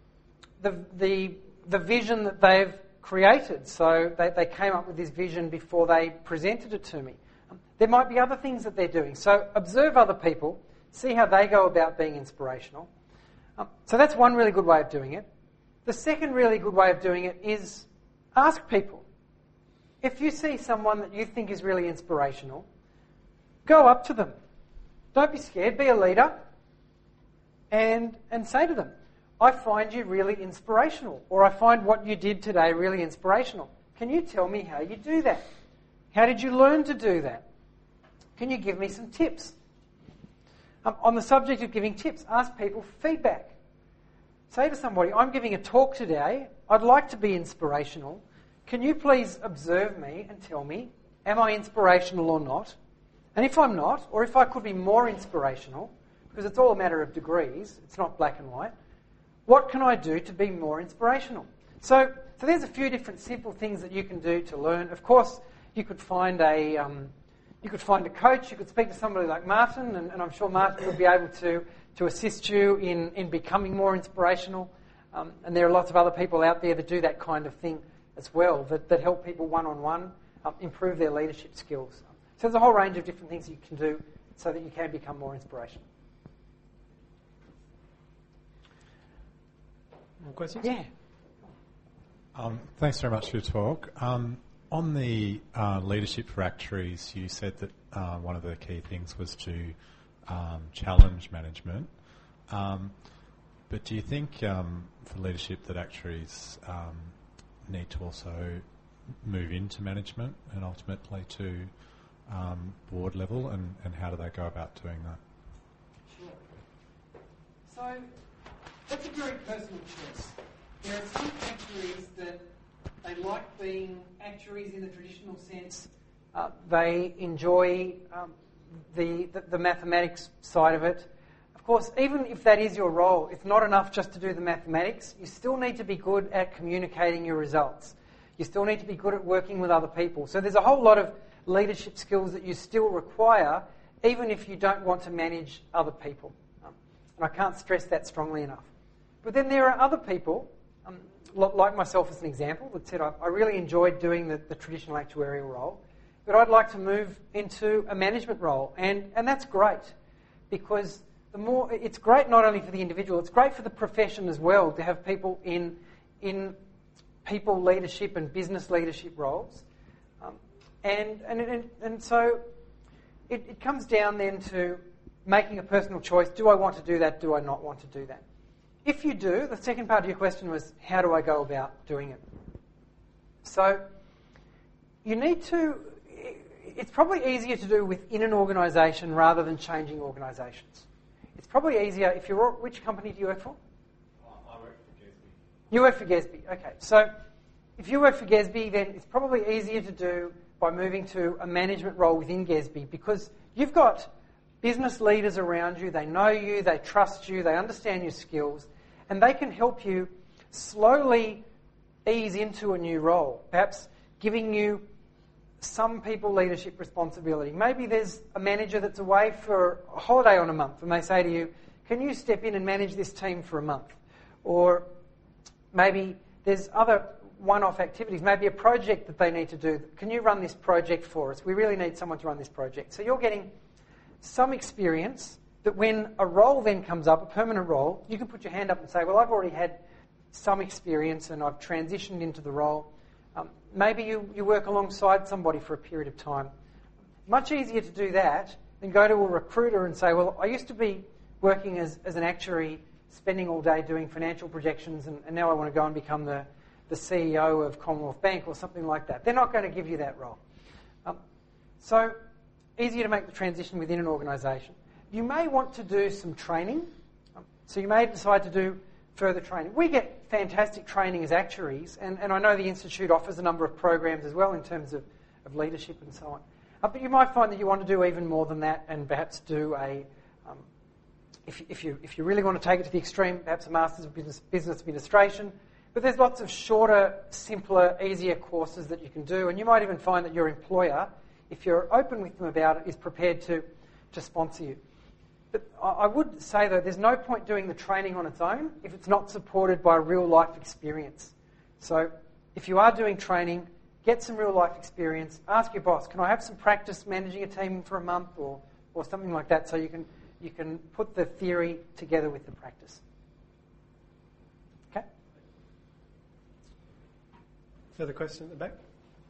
[SPEAKER 2] vision that they've created? So they came up with this vision before they presented it to me. There might be other things that they're doing. So observe other people, see how they go about being inspirational. So that's one really good way of doing it. The second really good way of doing it is ask people. If you see someone that you think is really inspirational, go up to them. Don't be scared, be a leader, and say to them, I find you really inspirational, or I find what you did today really inspirational. Can you tell me how you do that? How did you learn to do that? Can you give me some tips? On the subject of giving tips, ask people for feedback. Say to somebody, I'm giving a talk today, I'd like to be inspirational. Can you please observe me and tell me, am I inspirational or not? And if I'm not, or if I could be more inspirational, because it's all a matter of degrees, it's not black and white, what can I do to be more inspirational? So there's a few different simple things that you can do to learn. Of course, you could find a coach, you could speak to somebody like Martin, and I'm sure Martin would be able to assist you in becoming more inspirational. And there are lots of other people out there that do that kind of thing as well, that help people one-on-one improve their leadership skills. So there's a whole range of different things you can do so that you can become more inspirational.
[SPEAKER 1] More questions?
[SPEAKER 2] Yeah.
[SPEAKER 6] Thanks very much for your talk. On the leadership for actuaries, you said that one of the key things was to challenge management. But do you think for leadership that actuaries need to also move into management and ultimately to board level, and how do they go about doing that?
[SPEAKER 2] Sure. So that's a very personal choice. There are some actuaries that they like being actuaries in the traditional sense. They enjoy the mathematics side of it. Of course, even if that is your role, it's not enough just to do the mathematics. You still need to be good at communicating your results. You still need to be good at working with other people. So there's a whole lot of leadership skills that you still require, even if you don't want to manage other people. And I can't stress that strongly enough. But then there are other people, like myself as an example, that said I really enjoyed doing the traditional actuarial role, but I'd like to move into a management role. And that's great, because it's great not only for the individual, it's great for the profession as well to have people in people leadership and business leadership roles. And so it comes down then to making a personal choice. Do I want to do that? Do I not want to do that? If you do, the second part of your question was, how do I go about doing it? So you need to, it's probably easier to do within an organisation rather than changing organisations. It's probably easier if you're, which company do you work for?
[SPEAKER 4] I work for Gesby.
[SPEAKER 2] You work for Gesby, okay. So if you work for Gesby, then it's probably easier to do by moving to a management role within Gesby, because you've got business leaders around you, they know you, they trust you, they understand your skills, and they can help you slowly ease into a new role, perhaps giving you some people leadership responsibility. Maybe there's a manager that's away for a holiday on a month, and they say to you, can you step in and manage this team for a month? Or maybe there's other one-off activities, maybe a project that they need to do. Can you run this project for us? We really need someone to run this project. So you're getting some experience that when a role then comes up, a permanent role, you can put your hand up and say, well, I've already had some experience and I've transitioned into the role. Maybe you work alongside somebody for a period of time. Much easier to do that than go to a recruiter and say, well, I used to be working as an actuary, spending all day doing financial projections, and now I want to go and become the CEO of Commonwealth Bank or something like that. They're not going to give you that role. So easier to make the transition within an organisation. You may want to do some training. So you may decide to do further training. We get fantastic training as actuaries, and I know the Institute offers a number of programs as well in terms of leadership and so on. But you might find that you want to do even more than that, and perhaps do if you really want to take it to the extreme, perhaps a Masters of Business Administration. But there's lots of shorter, simpler, easier courses that you can do, and you might even find that your employer, if you're open with them about it, is prepared to sponsor you. But I would say, though, there's no point doing the training on its own if it's not supported by real-life experience. So if you are doing training, get some real-life experience. Ask your boss, can I have some practice managing a team for a month or something like that, so you can put the theory together with the practice. Okay?
[SPEAKER 1] Further question at the back?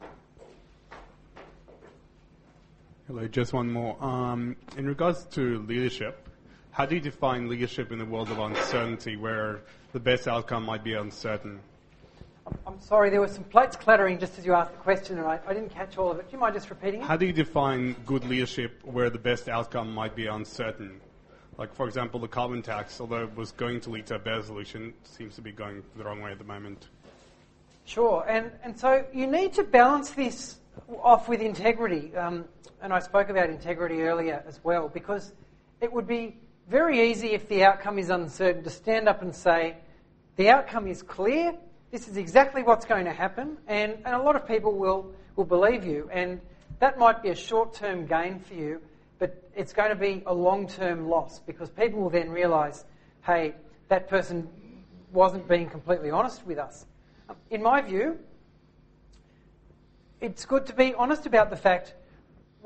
[SPEAKER 7] Hello, just one more. In regards to leadership, how do you define leadership in a world of uncertainty where the best outcome might be uncertain?
[SPEAKER 2] I'm sorry, there were some plates clattering just as you asked the question, and I didn't catch all of it. Do you mind just repeating it?
[SPEAKER 7] How do you define good leadership where the best outcome might be uncertain? Like, for example, the carbon tax, although it was going to lead to a better solution, seems to be going the wrong way at the moment.
[SPEAKER 2] Sure, and so you need to balance this off with integrity. And I spoke about integrity earlier as well, because it would be very easy if the outcome is uncertain to stand up and say, the outcome is clear, this is exactly what's going to happen, and a lot of people will believe you, and that might be a short-term gain for you, but it's going to be a long-term loss, because people will then realise, hey, that person wasn't being completely honest with us. In my view, it's good to be honest about the fact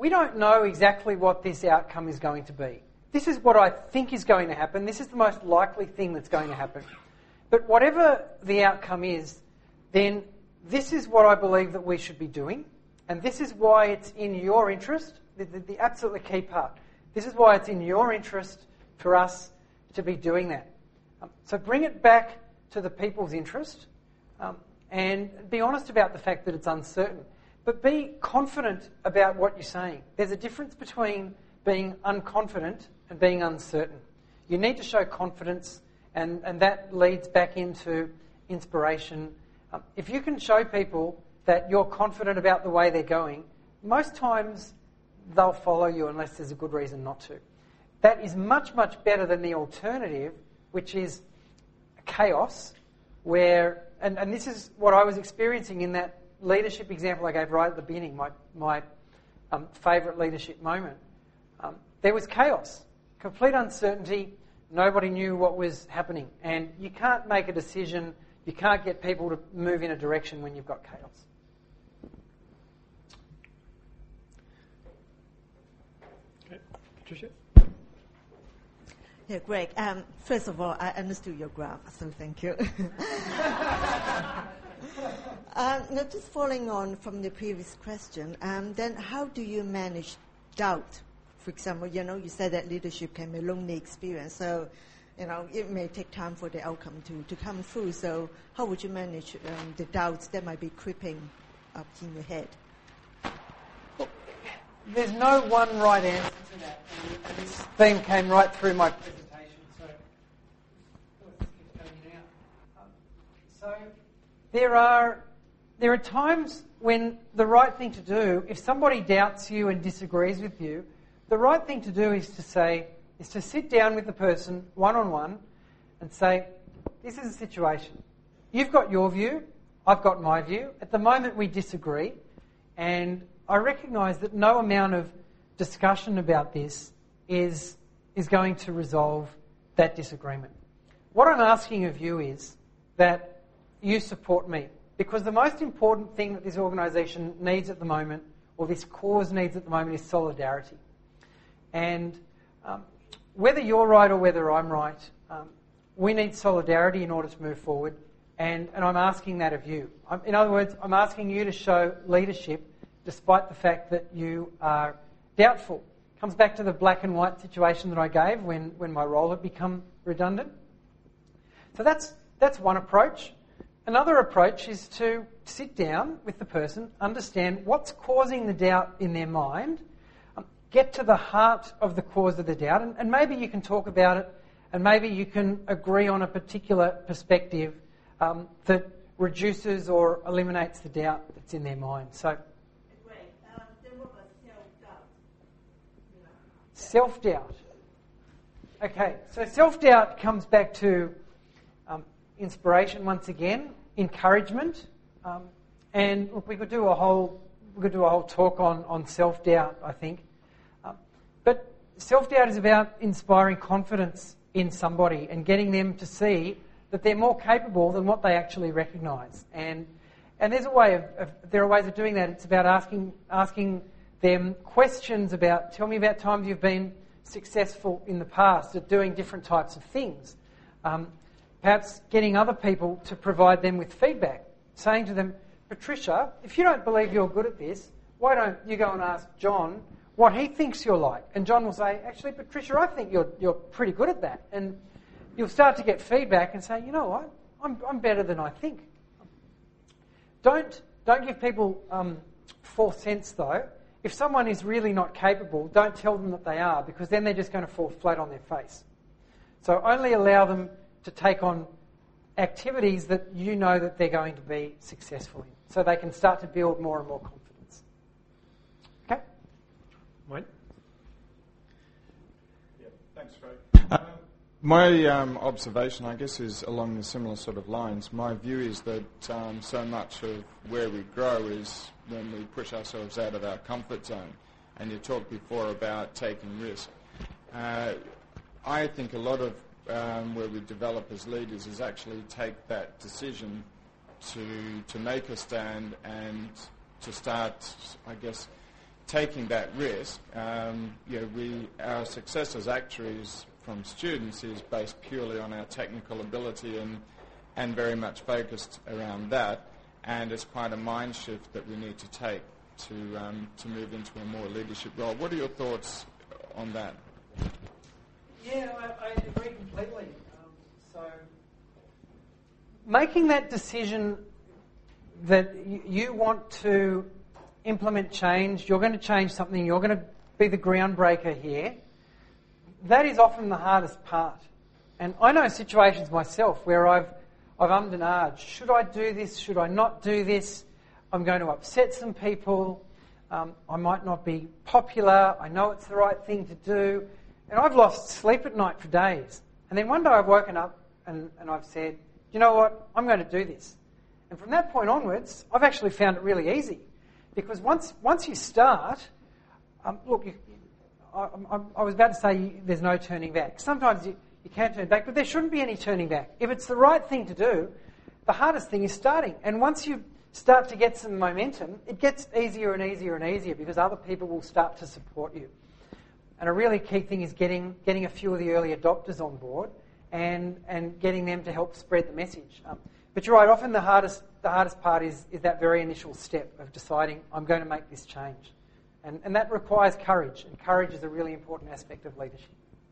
[SPEAKER 2] we don't know exactly what this outcome is going to be. This is what I think is going to happen. This is the most likely thing that's going to happen. But whatever the outcome is, then this is what I believe that we should be doing, and this is why it's in your interest, the absolutely key part. This is why it's in your interest for us to be doing that. So bring it back to the people's interest, and be honest about the fact that it's uncertain. But be confident about what you're saying. There's a difference between being unconfident and being uncertain. You need to show confidence, and that leads back into inspiration. If you can show people that you're confident about the way they're going, most times they'll follow you unless there's a good reason not to. That is much, much better than the alternative, which is chaos, where, and this is what I was experiencing in that leadership example I gave right at the beginning, my favourite leadership moment. There was chaos, complete uncertainty, nobody knew what was happening, and you can't make a decision, you can't get people to move in a direction when you've got chaos.
[SPEAKER 1] Okay, Patricia?
[SPEAKER 8] Yeah, Greg. First of all, I understood your graph, so thank you. Now, just following on from the previous question, then how do you manage doubt? For example, you said that leadership can be a lonely experience, so it may take time for the outcome to come through. So how would you manage the doubts that might be creeping up in your head?
[SPEAKER 2] There's no one right answer to that, and this theme came right through my presentation, so let's keep going now. So there are times when the right thing to do, if somebody doubts you and disagrees with you, the right thing to do is to sit down with the person one-on-one and say, this is a situation. You've got your view, I've got my view. At the moment we disagree, and I recognise that no amount of discussion about this is going to resolve that disagreement. What I'm asking of you is that you support me, because the most important thing that this organisation needs at the moment, or this cause needs at the moment, is solidarity. And whether you're right or whether I'm right, we need solidarity in order to move forward, and I'm asking that of you. In other words, I'm asking you to show leadership despite the fact that you are doubtful. Comes back to the black and white situation that I gave when my role had become redundant. So that's one approach. Another approach is to sit down with the person, understand what's causing the doubt in their mind, get to the heart of the cause of the doubt, and maybe you can talk about it, and maybe you can agree on a particular perspective that reduces or eliminates the doubt that's in their mind. So,
[SPEAKER 8] Then what about self-doubt?
[SPEAKER 2] Self-doubt. Okay, so self-doubt comes back to inspiration once again, encouragement, and look, we could do a whole talk on self-doubt, I think. But self-doubt is about inspiring confidence in somebody and getting them to see that they're more capable than what they actually recognise. And there's a way there are ways of doing that. It's about asking them questions about, tell me about times you've been successful in the past at doing different types of things. Perhaps getting other people to provide them with feedback, saying to them, Patricia, if you don't believe you're good at this, why don't you go and ask John what he thinks you're like? And John will say, actually, Patricia, I think you're pretty good at that. And you'll start to get feedback and say, you know what, I'm better than I think. Don't give people false sense, though. If someone is really not capable, don't tell them that they are, because then they're just going to fall flat on their face. So only allow them to take on activities that you know that they're going to be successful in, so they can start to build more and more confidence. Okay?
[SPEAKER 1] Wayne?
[SPEAKER 4] Yeah, thanks, Craig. My observation, I guess, is along the similar sort of lines. My view is that so much of where we grow is when we push ourselves out of our comfort zone. And you talked before about taking risk. I think a lot of where we develop as leaders is actually take that decision to make a stand and to start, I guess, taking that risk, our success as actuaries from students is based purely on our technical ability and very much focused around that. And it's quite a mind shift that we need to take to move into a more leadership role. What are your thoughts on that?
[SPEAKER 2] Yeah, I agree completely. So making that decision that you want to implement change, you're going to change something, you're going to be the groundbreaker here, that is often the hardest part. And I know situations myself where I've ummed and ahed. Should I do this? Should I not do this? I'm going to upset some people. I might not be popular. I know it's the right thing to do. And I've lost sleep at night for days. And then one day I've woken up and I've said, you know what? I'm going to do this. And from that point onwards, I've actually found it really easy. Because once you start, I was about to say there's no turning back. Sometimes you can turn back, but there shouldn't be any turning back. If it's the right thing to do, the hardest thing is starting. And once you start to get some momentum, it gets easier and easier and easier because other people will start to support you. And a really key thing is getting a few of the early adopters on board and getting them to help spread the message. But you're right, often the hardest part is that very initial step of deciding, I'm going to make this change. And that requires courage, and courage is a really important aspect of leadership.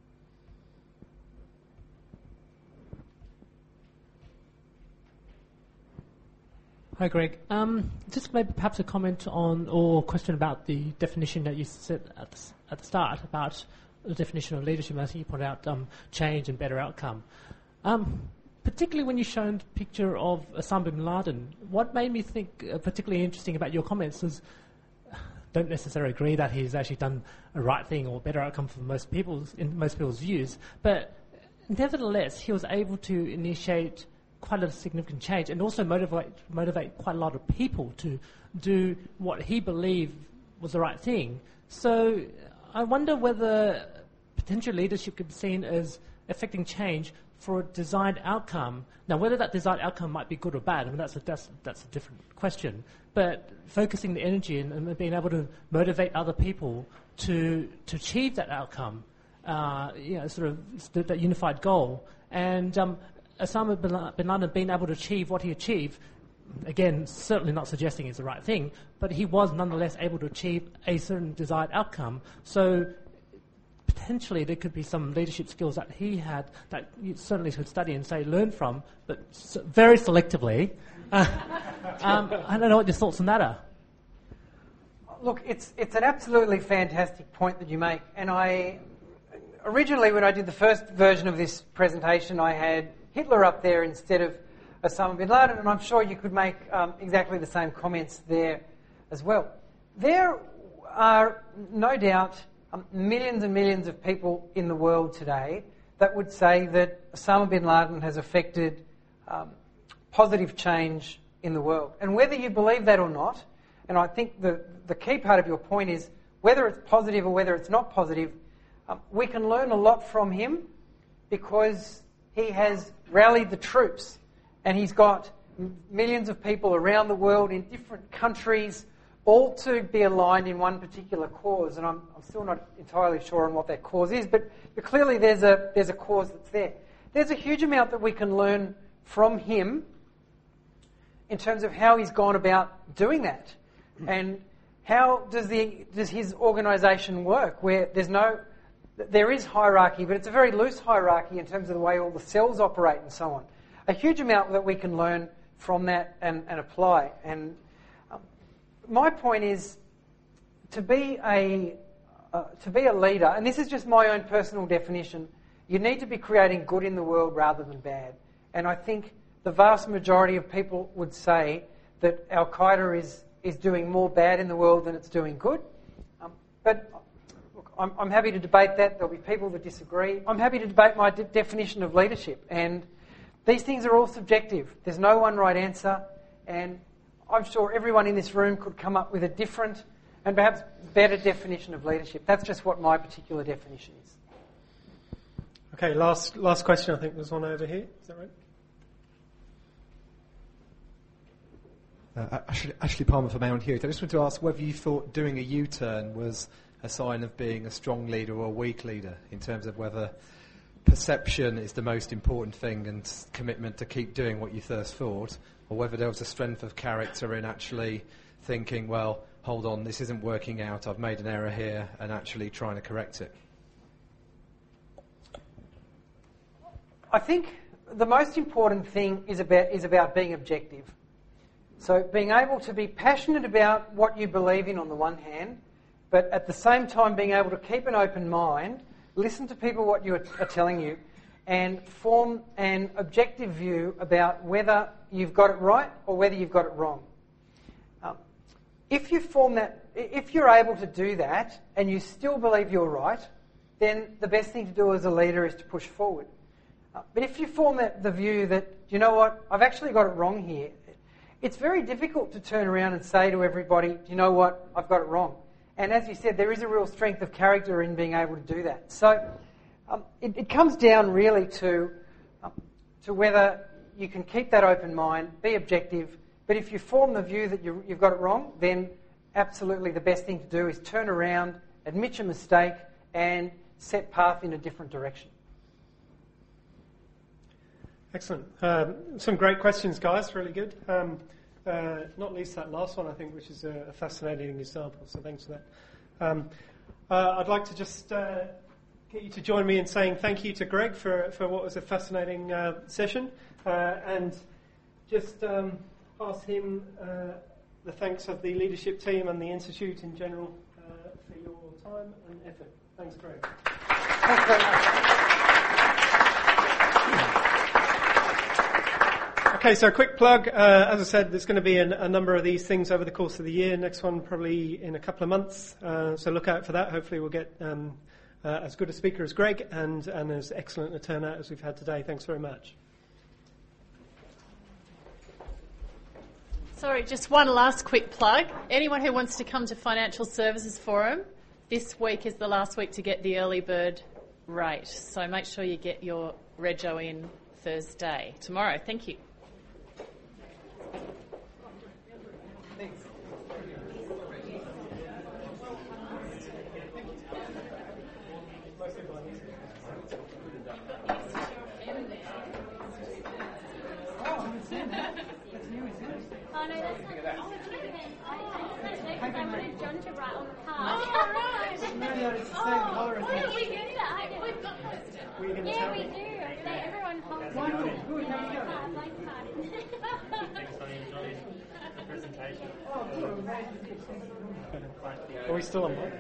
[SPEAKER 9] Hi, Greg. Just maybe perhaps a comment on or question about the definition that you said at the start about the definition of leadership. I think you pointed out change and better outcome. Particularly when you showed the picture of Osama bin Laden, what made me think particularly interesting about your comments is don't necessarily agree that he's actually done a right thing or better outcome for most people's views, but nevertheless he was able to initiate quite a significant change and also motivate quite a lot of people to do what he believed was the right thing. So I wonder whether potential leadership could be seen as affecting change for a desired outcome. Now, whether that desired outcome might be good or bad, I mean, that's a different question. But focusing the energy and being able to motivate other people to achieve that outcome, sort of that unified goal. And Osama bin Laden being able to achieve what he achieved, again, certainly not suggesting it's the right thing, but he was nonetheless able to achieve a certain desired outcome. So potentially there could be some leadership skills that he had that you certainly should study and say learn from, but very selectively. I don't know what your thoughts on that are.
[SPEAKER 2] Look, it's an absolutely fantastic point that you make. And originally when I did the first version of this presentation, I had Hitler up there instead of Osama bin Laden, and I'm sure you could make exactly the same comments there as well. There are no doubt millions and millions of people in the world today that would say that Osama bin Laden has affected positive change in the world. And whether you believe that or not, and I think the key part of your point is whether it's positive or whether it's not positive, we can learn a lot from him because he has rallied the troops and he's got millions of people around the world in different countries all to be aligned in one particular cause. And I'm still not entirely sure on what that cause is, but clearly there's a cause that's there. There's a huge amount that we can learn from him in terms of how he's gone about doing that. And how does his organisation work, where there is hierarchy, but it's a very loose hierarchy in terms of the way all the cells operate and so on. A huge amount that we can learn from that and apply. And my point is to be a leader, and this is just my own personal definition, you need to be creating good in the world rather than bad. And I think the vast majority of people would say that Al-Qaeda is doing more bad in the world than it's doing good. But look, I'm happy to debate that. There'll be people that disagree. I'm happy to debate my definition of leadership. And these things are all subjective. There's no one right answer. And I'm sure everyone in this room could come up with a different and perhaps better definition of leadership. That's just what my particular definition is.
[SPEAKER 1] Okay, last question. I think there's one over here. Is that right?
[SPEAKER 10] Ashley Palmer from Aaron Hughes. I just wanted to ask whether you thought doing a U-turn was a sign of being a strong leader or a weak leader, in terms of whether perception is the most important thing and commitment to keep doing what you first thought, or whether there was a strength of character in actually thinking, well, hold on, this isn't working out, I've made an error here, and actually trying to correct it.
[SPEAKER 2] I think the most important thing is about being objective. So being able to be passionate about what you believe in on the one hand, but at the same time being able to keep an open mind, listen to people what you are telling you, and form an objective view about whether you've got it right or whether you've got it wrong. If you're able to do that and you still believe you're right, then the best thing to do as a leader is to push forward. But if you form the view that, you know what, I've actually got it wrong here, it's very difficult to turn around and say to everybody, you know what, I've got it wrong. And as you said, there is a real strength of character in being able to do that. So it comes down really to whether you can keep that open mind, be objective, but if you form the view that you've got it wrong, then absolutely the best thing to do is turn around, admit your mistake, and set path in a different direction.
[SPEAKER 1] Excellent. Some great questions, guys. Really good. Not least that last one, I think, which is a fascinating example. So thanks for that. I'd like to just get you to join me in saying thank you to Greg for what was a fascinating session, and just pass him the thanks of the leadership team and the Institute in general for your time and effort. Thanks, Greg.
[SPEAKER 2] Thanks very much.
[SPEAKER 1] Okay, so a quick plug. As I said, there's going to be a number of these things over the course of the year. Next one probably in a couple of months. So look out for that. Hopefully we'll get as good a speaker as Greg and as excellent a turnout as we've had today. Thanks very much.
[SPEAKER 11] Sorry, just one last quick plug. Anyone who wants to come to Financial Services Forum, this week is the last week to get the early bird rate. So make sure you get your rego in Thursday, tomorrow. Thank you.
[SPEAKER 12] Oh, no, that's not. Oh, I wanted John to write on the card.
[SPEAKER 2] Oh, right.
[SPEAKER 12] Why don't we do that? We've got post-it. Yeah, we do. Everyone holds a blank card.
[SPEAKER 1] Presentation. Are we still on board?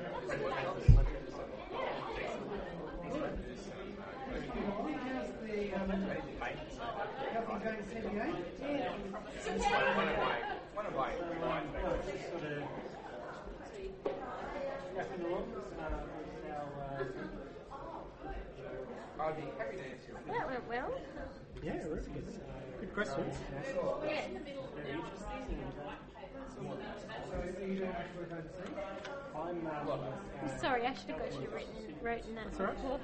[SPEAKER 12] That went well.
[SPEAKER 1] Yeah, really good. Good questions.
[SPEAKER 12] Yeah. Sorry, I should have got you written that.
[SPEAKER 1] That's all right.